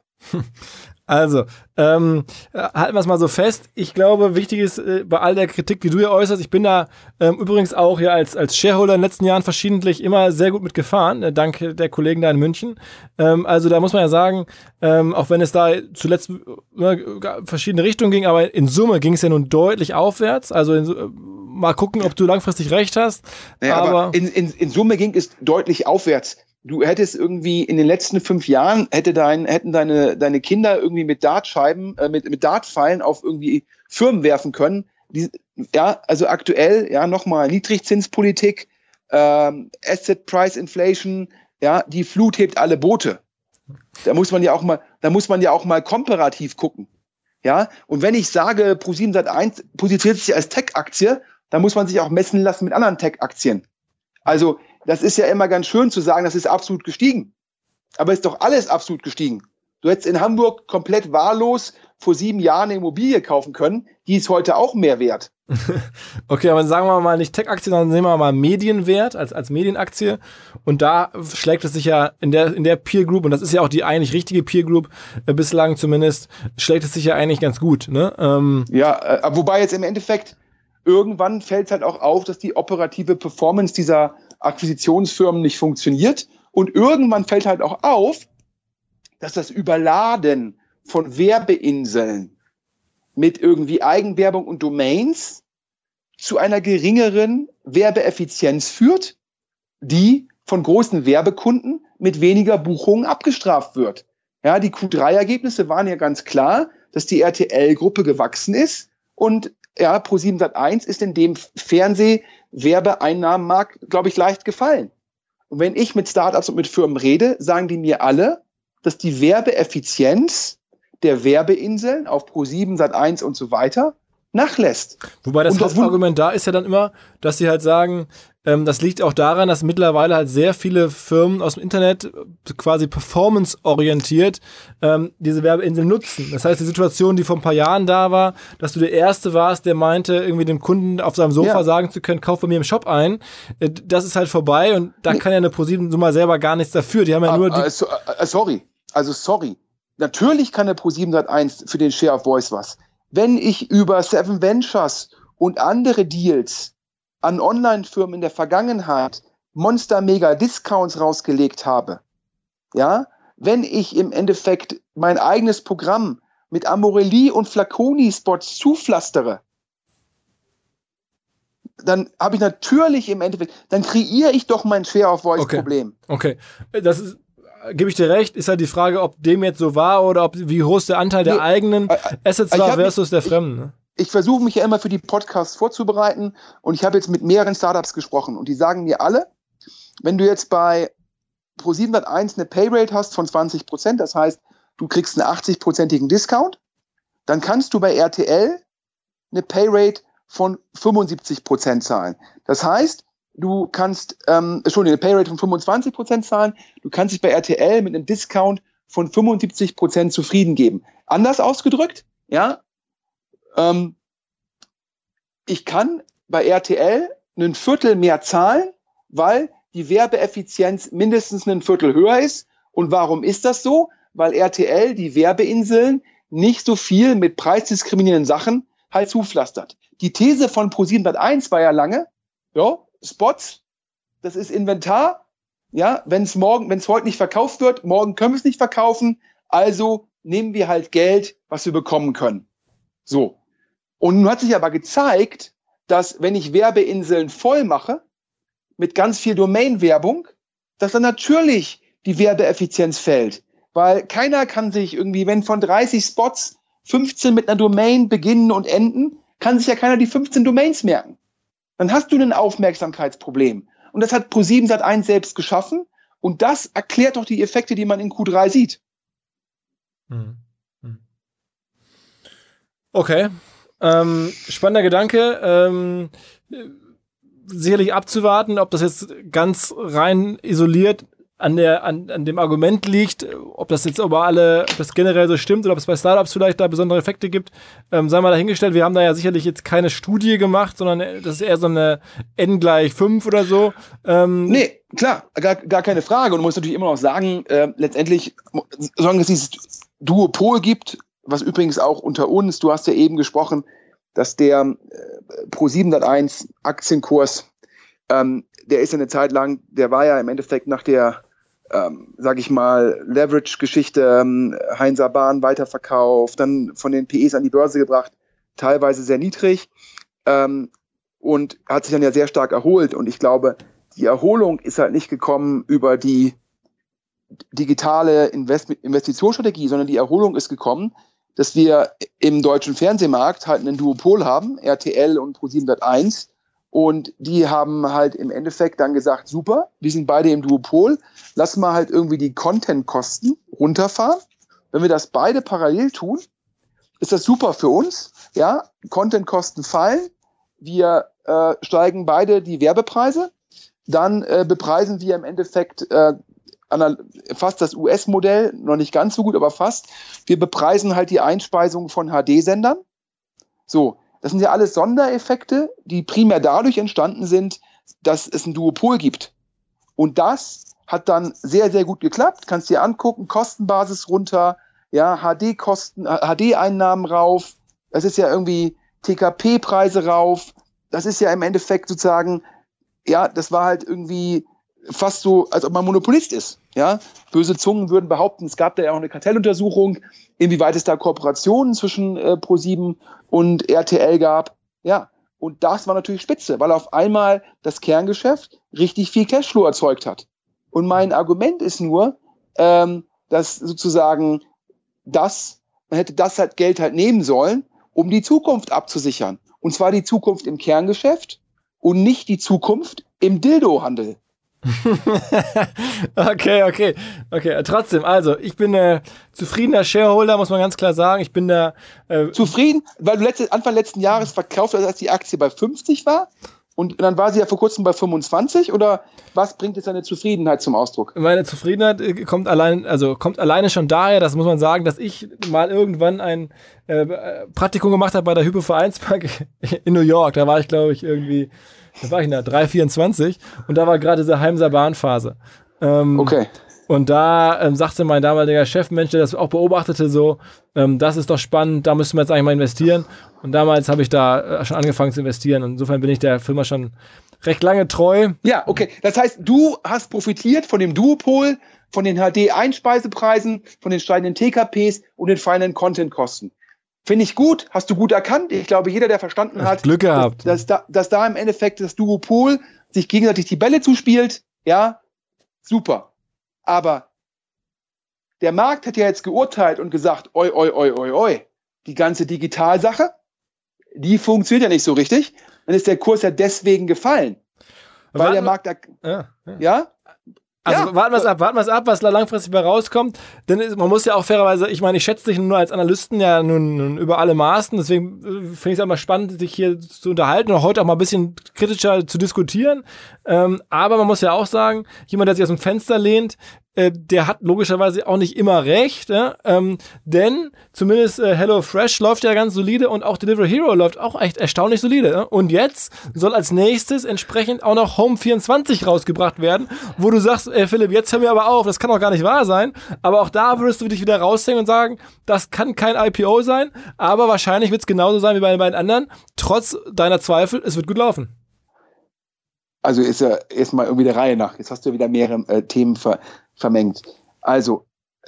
Also, halten wir es mal so fest. Ich glaube, wichtig ist bei all der Kritik, die du hier äußerst, ich bin da übrigens auch hier als Shareholder in den letzten Jahren verschiedentlich immer sehr gut mitgefahren, dank der Kollegen da in München. Also da muss man ja sagen, auch wenn es da zuletzt verschiedene Richtungen ging, aber in Summe ging es ja nun deutlich aufwärts. Also mal gucken, ob du langfristig recht hast. Naja, aber in Summe ging es deutlich aufwärts. Du hättest irgendwie in den letzten 5 Jahren hätten deine Kinder irgendwie mit Dartscheiben, mit Dartpfeilen auf irgendwie Firmen werfen können. Also aktuell, ja, nochmal Niedrigzinspolitik, Asset Price Inflation, ja, die Flut hebt alle Boote. Da muss man ja auch mal komparativ gucken. Ja, und wenn ich sage, Pro7 Sat.1 positioniert sich als Tech-Aktie, dann muss man sich auch messen lassen mit anderen Tech-Aktien. Also, das ist ja immer ganz schön zu sagen, das ist absolut gestiegen. Aber ist doch alles absolut gestiegen. Du hättest in Hamburg komplett wahllos vor 7 Jahren eine Immobilie kaufen können, die ist heute auch mehr wert. Okay, aber sagen wir mal nicht Tech-Aktie, sondern nehmen wir mal Medienwert als Medienaktie. Und da schlägt es sich ja in der Peer Group, und das ist ja auch die eigentlich richtige Peer Group, bislang zumindest, schlägt es sich ja eigentlich ganz gut. Ne? Wobei jetzt im Endeffekt irgendwann fällt es halt auch auf, dass die operative Performance dieser Akquisitionsfirmen nicht funktioniert. Und irgendwann fällt halt auch auf, dass das Überladen von Werbeinseln mit irgendwie Eigenwerbung und Domains zu einer geringeren Werbeeffizienz führt, die von großen Werbekunden mit weniger Buchungen abgestraft wird. Ja, die Q3-Ergebnisse waren ja ganz klar, dass die RTL-Gruppe gewachsen ist und ja, Pro7 Sat.1 ist in dem Fernsehwerbeeinnahmenmarkt, glaube ich, leicht gefallen. Und wenn ich mit Startups und mit Firmen rede, sagen die mir alle, dass die Werbeeffizienz der Werbeinseln auf Pro7 Sat.1 und so weiter nachlässt. Wobei das Hauptargument da ist ja dann immer, dass sie halt sagen, das liegt auch daran, dass mittlerweile halt sehr viele Firmen aus dem Internet quasi performance-orientiert diese Werbeinseln nutzen. Das heißt, die Situation, die vor ein paar Jahren da war, dass du der Erste warst, der meinte, irgendwie dem Kunden auf seinem Sofa sagen zu können, kauf bei mir im Shop ein, das ist halt vorbei und da kann ja eine Pro7 so mal selber gar nichts dafür. Die haben ja nur sorry. Natürlich kann eine Pro7 Sat.1 für den Share of Voice was. wenn ich über Seven Ventures und andere Deals an Online-Firmen in der Vergangenheit Monster-Mega-Discounts rausgelegt habe, ja, wenn ich im Endeffekt mein eigenes Programm mit Amorelli und Flaconi-Spots zupflastere, dann habe ich natürlich im Endeffekt, dann kreiere ich doch mein Share-of-Voice-Problem. Okay, das ist, gebe ich dir recht, ist halt die Frage, ob dem jetzt so war oder ob wie groß der Anteil der eigenen Assets war versus der Fremden. Ne? Ich versuche mich ja immer für die Podcasts vorzubereiten und ich habe jetzt mit mehreren Startups gesprochen und die sagen mir alle, wenn du jetzt bei Pro701 eine Payrate hast von 20%, das heißt, du kriegst einen 80%igen Discount, dann kannst du bei RTL eine Payrate von 75% zahlen. Das heißt, du kannst, eine Payrate von 25% zahlen, du kannst dich bei RTL mit einem Discount von 75% zufrieden geben. Anders ausgedrückt, ja, ich kann bei RTL ein Viertel mehr zahlen, weil die Werbeeffizienz mindestens ein Viertel höher ist. Und warum ist das so? Weil RTL die Werbeinseln nicht so viel mit preisdiskriminierenden Sachen halt zupflastert. Die These von Pro701 war ja lange, ja, Spots, das ist Inventar, ja, wenn es heute nicht verkauft wird, morgen können wir es nicht verkaufen, also nehmen wir halt Geld, was wir bekommen können. So. Und nun hat sich aber gezeigt, dass wenn ich Werbeinseln voll mache, mit ganz viel Domain-Werbung, dass dann natürlich die Werbeeffizienz fällt. Weil keiner kann sich irgendwie, wenn von 30 Spots 15 mit einer Domain beginnen und enden, kann sich ja keiner die 15 Domains merken. Dann hast du ein Aufmerksamkeitsproblem. Und das hat Pro7 selbst geschaffen. Und das erklärt doch die Effekte, die man in Q3 sieht. Okay. Spannender Gedanke. Sicherlich abzuwarten, ob das jetzt ganz rein isoliert an dem Argument liegt, ob das jetzt ob das generell so stimmt oder ob es bei Startups vielleicht da besondere Effekte gibt, sei mal dahingestellt. Wir haben da ja sicherlich jetzt keine Studie gemacht, sondern das ist eher so eine N=5 oder so. Nee, klar, gar keine Frage. Und du musst natürlich immer noch sagen, letztendlich, solange es dieses Duopol gibt, was übrigens auch unter uns, du hast ja eben gesprochen, dass der Pro701 Aktienkurs, der ist ja eine Zeit lang, der war ja im Endeffekt nach der, sag ich mal, Leverage-Geschichte, Heinzer Bahn weiterverkauft, dann von den PEs an die Börse gebracht, teilweise sehr niedrig, und hat sich dann ja sehr stark erholt. Und ich glaube, die Erholung ist halt nicht gekommen über die digitale Investitionsstrategie, sondern die Erholung ist gekommen, dass wir im deutschen Fernsehmarkt halt einen Duopol haben, RTL und Pro701. Und die haben halt im Endeffekt dann gesagt, super, wir sind beide im Duopol, lass mal halt irgendwie die Content-Kosten runterfahren. Wenn wir das beide parallel tun, ist das super für uns. Ja, Content-Kosten fallen, wir steigen beide die Werbepreise, dann bepreisen wir im Endeffekt fast das US-Modell, noch nicht ganz so gut, aber fast. Wir bepreisen halt die Einspeisung von HD-Sendern. So, das sind ja alles Sondereffekte, die primär dadurch entstanden sind, dass es ein Duopol gibt. Und das hat dann sehr, sehr gut geklappt. Kannst dir angucken, Kostenbasis runter, ja, HD-Kosten, HD-Einnahmen rauf. Das ist ja irgendwie TKP-Preise rauf. Das ist ja im Endeffekt sozusagen, ja, das war halt irgendwie fast so, als ob man Monopolist ist. Ja? Böse Zungen würden behaupten, es gab da ja auch eine Kartelluntersuchung, inwieweit es da Kooperationen zwischen Pro7 und RTL gab. Ja, und das war natürlich spitze, weil auf einmal das Kerngeschäft richtig viel Cashflow erzeugt hat. Und mein Argument ist nur, dass sozusagen man hätte das halt Geld halt nehmen sollen, um die Zukunft abzusichern. Und zwar die Zukunft im Kerngeschäft und nicht die Zukunft im Dildo-Handel. Okay. Trotzdem, also ich bin zufriedener Shareholder, muss man ganz klar sagen. Ich bin da zufrieden, weil du Anfang letzten Jahres verkauft hast, als die Aktie bei 50 war. Und dann war sie ja vor kurzem bei 25, oder was bringt jetzt deine Zufriedenheit zum Ausdruck? Meine Zufriedenheit kommt alleine schon daher, das muss man sagen, dass ich mal irgendwann ein Praktikum gemacht habe bei der Hypo-Vereinsbank in New York. Da war ich, glaube ich, da 3,24 und da war gerade diese Heinzer Bahn-Phase. Okay. Und da sagte mein damaliger Chefmensch, der das auch beobachtete, so, das ist doch spannend, da müssten wir jetzt eigentlich mal investieren. Und damals habe ich da schon angefangen zu investieren. Und insofern bin ich der Firma schon recht lange treu. Ja, okay. Das heißt, du hast profitiert von dem Duopol, von den HD-Einspeisepreisen, von den steigenden TKPs und den fallenden Content-Kosten. Finde ich gut, hast du gut erkannt. Ich glaube, jeder, der verstanden hat, Glück gehabt. dass da im Endeffekt das Duopol sich gegenseitig die Bälle zuspielt, ja, super. Aber der Markt hat ja jetzt geurteilt und gesagt, oi, die ganze Digitalsache, die funktioniert ja nicht so richtig. Dann ist der Kurs ja deswegen gefallen. Weil der Markt ja? Also warten wir es ab, was da langfristig bei rauskommt. Denn man muss ja auch fairerweise, ich meine, ich schätze dich nur als Analysten ja nun über alle Maßen. Deswegen finde ich es auch mal spannend, dich hier zu unterhalten und heute auch mal ein bisschen kritischer zu diskutieren. Aber man muss ja auch sagen, jemand, der sich aus dem Fenster lehnt, der hat logischerweise auch nicht immer recht, denn zumindest HelloFresh läuft ja ganz solide und auch Delivery Hero läuft auch echt erstaunlich solide. Und jetzt soll als nächstes entsprechend auch noch Home24 rausgebracht werden, wo du sagst, Philipp, jetzt hör mir aber auf, das kann doch gar nicht wahr sein. Aber auch da würdest du dich wieder raushängen und sagen, das kann kein IPO sein, aber wahrscheinlich wird es genauso sein wie bei den beiden anderen. Trotz deiner Zweifel, es wird gut laufen. Also ist ja erstmal irgendwie der Reihe nach. Jetzt hast du ja wieder mehrere Themen vermengt. Also,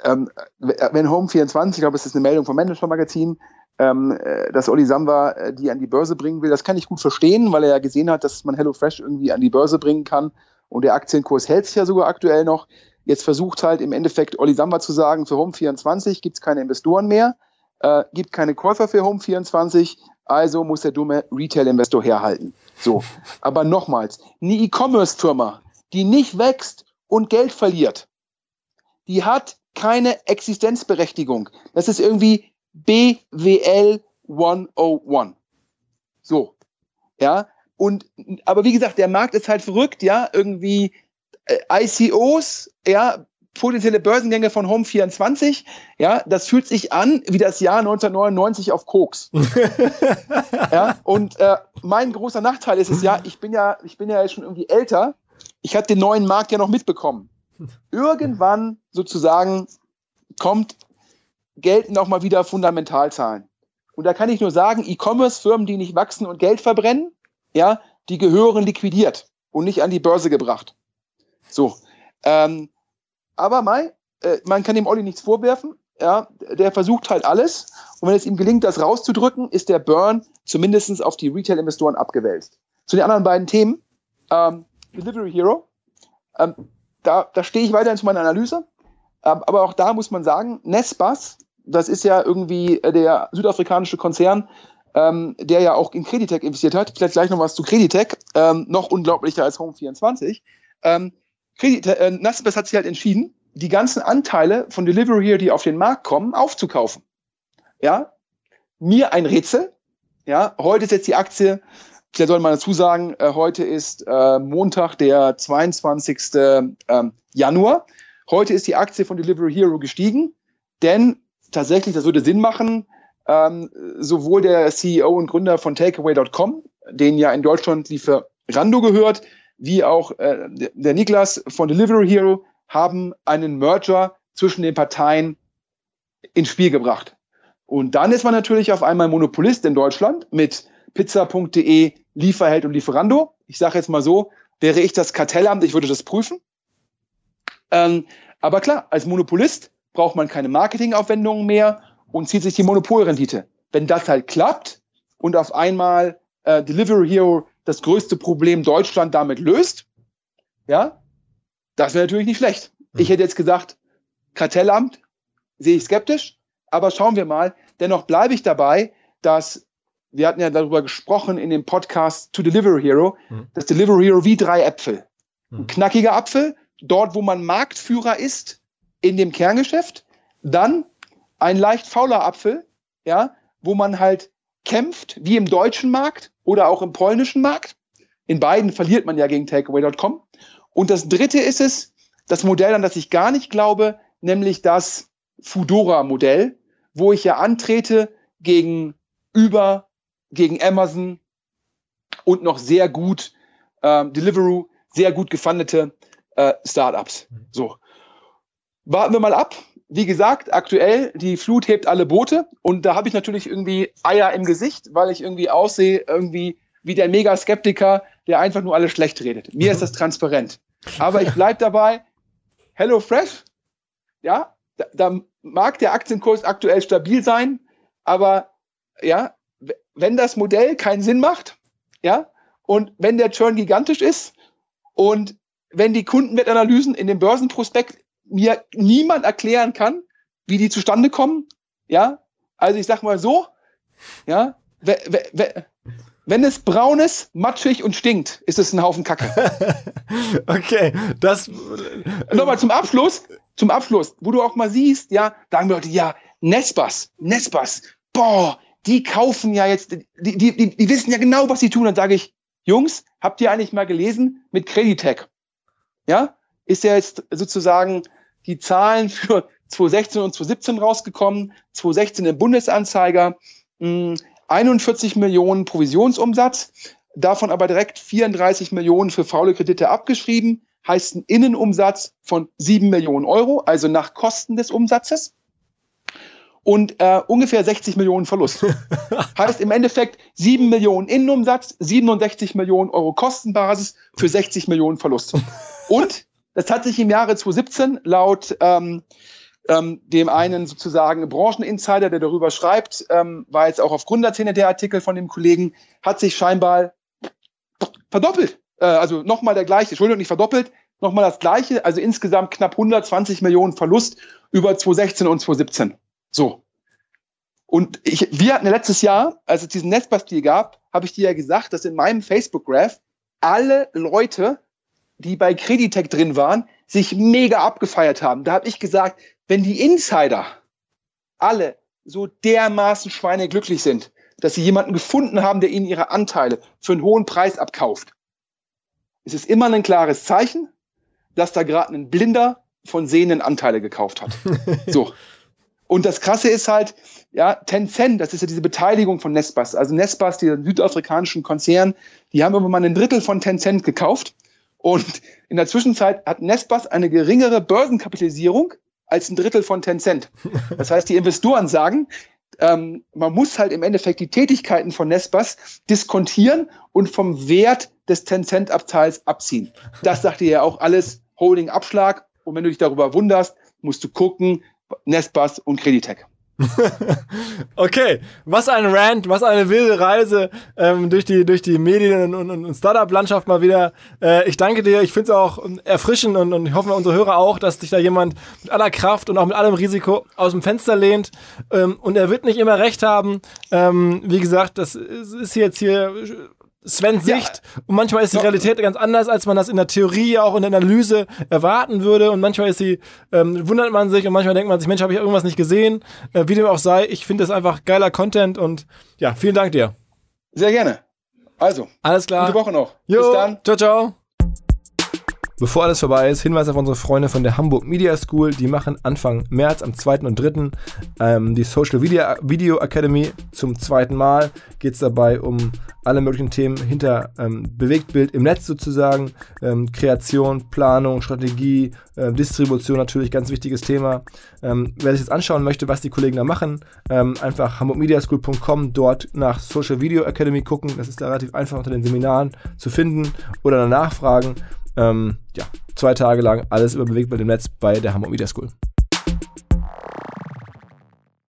wenn Home24, ich glaube, es ist eine Meldung vom Manager Magazin, dass Olli Samba die an die Börse bringen will, das kann ich gut verstehen, weil er ja gesehen hat, dass man HelloFresh irgendwie an die Börse bringen kann und der Aktienkurs hält sich ja sogar aktuell noch. Jetzt versucht halt im Endeffekt Olli Samba zu sagen, für Home24 gibt es keine Investoren mehr, gibt keine Käufer für Home24, also muss der dumme Retail-Investor herhalten. So, aber nochmals, eine E-Commerce-Firma, die nicht wächst und Geld verliert, die hat keine Existenzberechtigung. Das ist irgendwie BWL 101. So, ja, aber wie gesagt, der Markt ist halt verrückt, ja, irgendwie ICOs, ja, potenzielle Börsengänge von Home24, ja, das fühlt sich an wie das Jahr 1999 auf Koks. Ja, und mein großer Nachteil ist es ja, ich bin ja schon irgendwie älter, ich habe den neuen Markt ja noch mitbekommen. Irgendwann sozusagen gelten auch mal wieder Fundamentalzahlen. Und da kann ich nur sagen, E-Commerce-Firmen, die nicht wachsen und Geld verbrennen, ja, die gehören liquidiert und nicht an die Börse gebracht. So, aber man kann dem Olli nichts vorwerfen. Ja, der versucht halt alles. Und wenn es ihm gelingt, das rauszudrücken, ist der Burn zumindest auf die Retail-Investoren abgewälzt. Zu den anderen beiden Themen. Delivery Hero. Da stehe ich weiterhin zu meiner Analyse. Aber auch da muss man sagen, Naspers, das ist ja irgendwie der südafrikanische Konzern, der ja auch in Creditec investiert hat. Vielleicht gleich noch was zu Creditec. Noch unglaublicher als Home24. Naspers hat sich halt entschieden, die ganzen Anteile von Delivery Hero, die auf den Markt kommen, aufzukaufen. Ja, mir ein Rätsel. Ja, heute ist jetzt die Aktie, vielleicht soll man dazu sagen, heute ist Montag, der 22. Januar. Heute ist die Aktie von Delivery Hero gestiegen, denn tatsächlich, das würde Sinn machen, sowohl der CEO und Gründer von Takeaway.com, den ja in Deutschland Lieferando gehört, wie auch der Niklas von Delivery Hero haben einen Merger zwischen den Parteien ins Spiel gebracht. Und dann ist man natürlich auf einmal Monopolist in Deutschland mit pizza.de, Lieferheld und Lieferando. Ich sage jetzt mal so, wäre ich das Kartellamt, ich würde das prüfen. Aber klar, als Monopolist braucht man keine Marketingaufwendungen mehr und zieht sich die Monopolrendite. Wenn das halt klappt und auf einmal Delivery Hero das größte Problem Deutschland damit löst, ja, das wäre natürlich nicht schlecht. Ich hätte jetzt gesagt, Kartellamt sehe ich skeptisch, aber schauen wir mal. Dennoch bleibe ich dabei, dass, wir hatten ja darüber gesprochen in dem Podcast to Delivery Hero, dass Delivery Hero wie 3 Äpfel. Ein knackiger Apfel, dort wo man Marktführer ist in dem Kerngeschäft, dann ein leicht fauler Apfel, ja, wo man halt kämpft, wie im deutschen Markt oder auch im polnischen Markt. In beiden verliert man ja gegen Takeaway.com. Und das dritte ist es, das Modell, an das ich gar nicht glaube, nämlich das Foodora-Modell, wo ich ja antrete gegen Uber, gegen Amazon und noch sehr gut Deliveroo, sehr gut gefundete Startups. So. warten wir mal ab. Wie gesagt, aktuell, die Flut hebt alle Boote und da habe ich natürlich irgendwie Eier im Gesicht, weil ich irgendwie aussehe, irgendwie wie der Mega-Skeptiker, der einfach nur alles schlecht redet. Mir ist das transparent. Aber ich bleibe dabei, HelloFresh, ja, da mag der Aktienkurs aktuell stabil sein, aber ja, wenn das Modell keinen Sinn macht, ja, und wenn der Churn gigantisch ist und wenn die Kundenwertanalysen in dem Börsenprospekt mir niemand erklären kann, wie die zustande kommen, ja, also ich sag mal so, ja, wenn es braun ist, matschig und stinkt, ist es ein Haufen Kacke. Okay, das... Nochmal zum Abschluss, wo du auch mal siehst, ja, sagen Leute, ja, Naspers, boah, die kaufen ja jetzt, die wissen ja genau, was sie tun. Dann sage ich, Jungs, habt ihr eigentlich mal gelesen mit Creditec? Ja, ist ja jetzt sozusagen die Zahlen für 2016 und 2017 rausgekommen, 2016 im Bundesanzeiger, 41 Millionen Provisionsumsatz, davon aber direkt 34 Millionen für faule Kredite abgeschrieben, heißt ein Innenumsatz von 7 Millionen Euro, also nach Kosten des Umsatzes und ungefähr 60 Millionen Verlust. Heißt im Endeffekt 7 Millionen Innenumsatz, 67 Millionen Euro Kostenbasis für 60 Millionen Verlust. Und das hat sich im Jahre 2017 laut dem einen sozusagen Brancheninsider, der darüber schreibt, war jetzt auch auf Gründerszene der Artikel von dem Kollegen, hat sich scheinbar verdoppelt. Also nochmal der gleiche, Entschuldigung, nicht verdoppelt, nochmal das gleiche, also insgesamt knapp 120 Millionen Verlust über 2016 und 2017. So. Und wir hatten ja letztes Jahr, als es diesen Naspers-Deal gab, habe ich dir ja gesagt, dass in meinem Facebook-Graph alle Leute, die bei Creditec drin waren, sich mega abgefeiert haben. Da habe ich gesagt, wenn die Insider alle so dermaßen schweineglücklich sind, dass sie jemanden gefunden haben, der ihnen ihre Anteile für einen hohen Preis abkauft, ist es immer ein klares Zeichen, dass da gerade ein Blinder von Sehenden Anteile gekauft hat. So. Und das Krasse ist halt, ja, Tencent, das ist ja diese Beteiligung von Naspers. Also Naspers, die südafrikanischen Konzern, die haben immer mal ein Drittel von Tencent gekauft. Und in der Zwischenzeit hat Naspers eine geringere Börsenkapitalisierung als ein Drittel von Tencent. Das heißt, die Investoren sagen, man muss halt im Endeffekt die Tätigkeiten von Naspers diskontieren und vom Wert des Tencent-Abteils abziehen. Das sagt ihr ja auch alles, Holding-Abschlag. Und wenn du dich darüber wunderst, musst du gucken, Naspers und Creditec. Okay, was ein Rant, was eine wilde Reise durch die Medien- und Startup-Landschaft mal wieder. Ich danke dir, ich finde es auch erfrischend und ich hoffe, unsere Hörer auch, dass sich da jemand mit aller Kraft und auch mit allem Risiko aus dem Fenster lehnt. Und er wird nicht immer recht haben. Wie gesagt, das ist jetzt hier Svens Sicht und manchmal ist die Realität ganz anders, als man das in der Theorie, auch in der Analyse erwarten würde und manchmal ist wundert man sich und manchmal denkt man sich, Mensch, habe ich irgendwas nicht gesehen, wie dem auch sei, ich finde das einfach geiler Content und ja, vielen Dank dir. Sehr gerne. Also, alles klar. Gute Woche noch. Jo, bis dann. Ciao, ciao. Bevor alles vorbei ist, Hinweis auf unsere Freunde von der Hamburg Media School. Die machen Anfang März, am 2. und 3. Die Social Video Academy zum zweiten Mal. Geht es dabei um alle möglichen Themen hinter Bewegtbild im Netz sozusagen. Kreation, Planung, Strategie, Distribution natürlich, ganz wichtiges Thema. Wer sich jetzt anschauen möchte, was die Kollegen da machen, einfach hamburgmediaschool.com, dort nach Social Video Academy gucken. Das ist da relativ einfach unter den Seminaren zu finden oder danach fragen. 2 Tage lang alles über Bewegtbild im Netz bei der Hamburg Media School.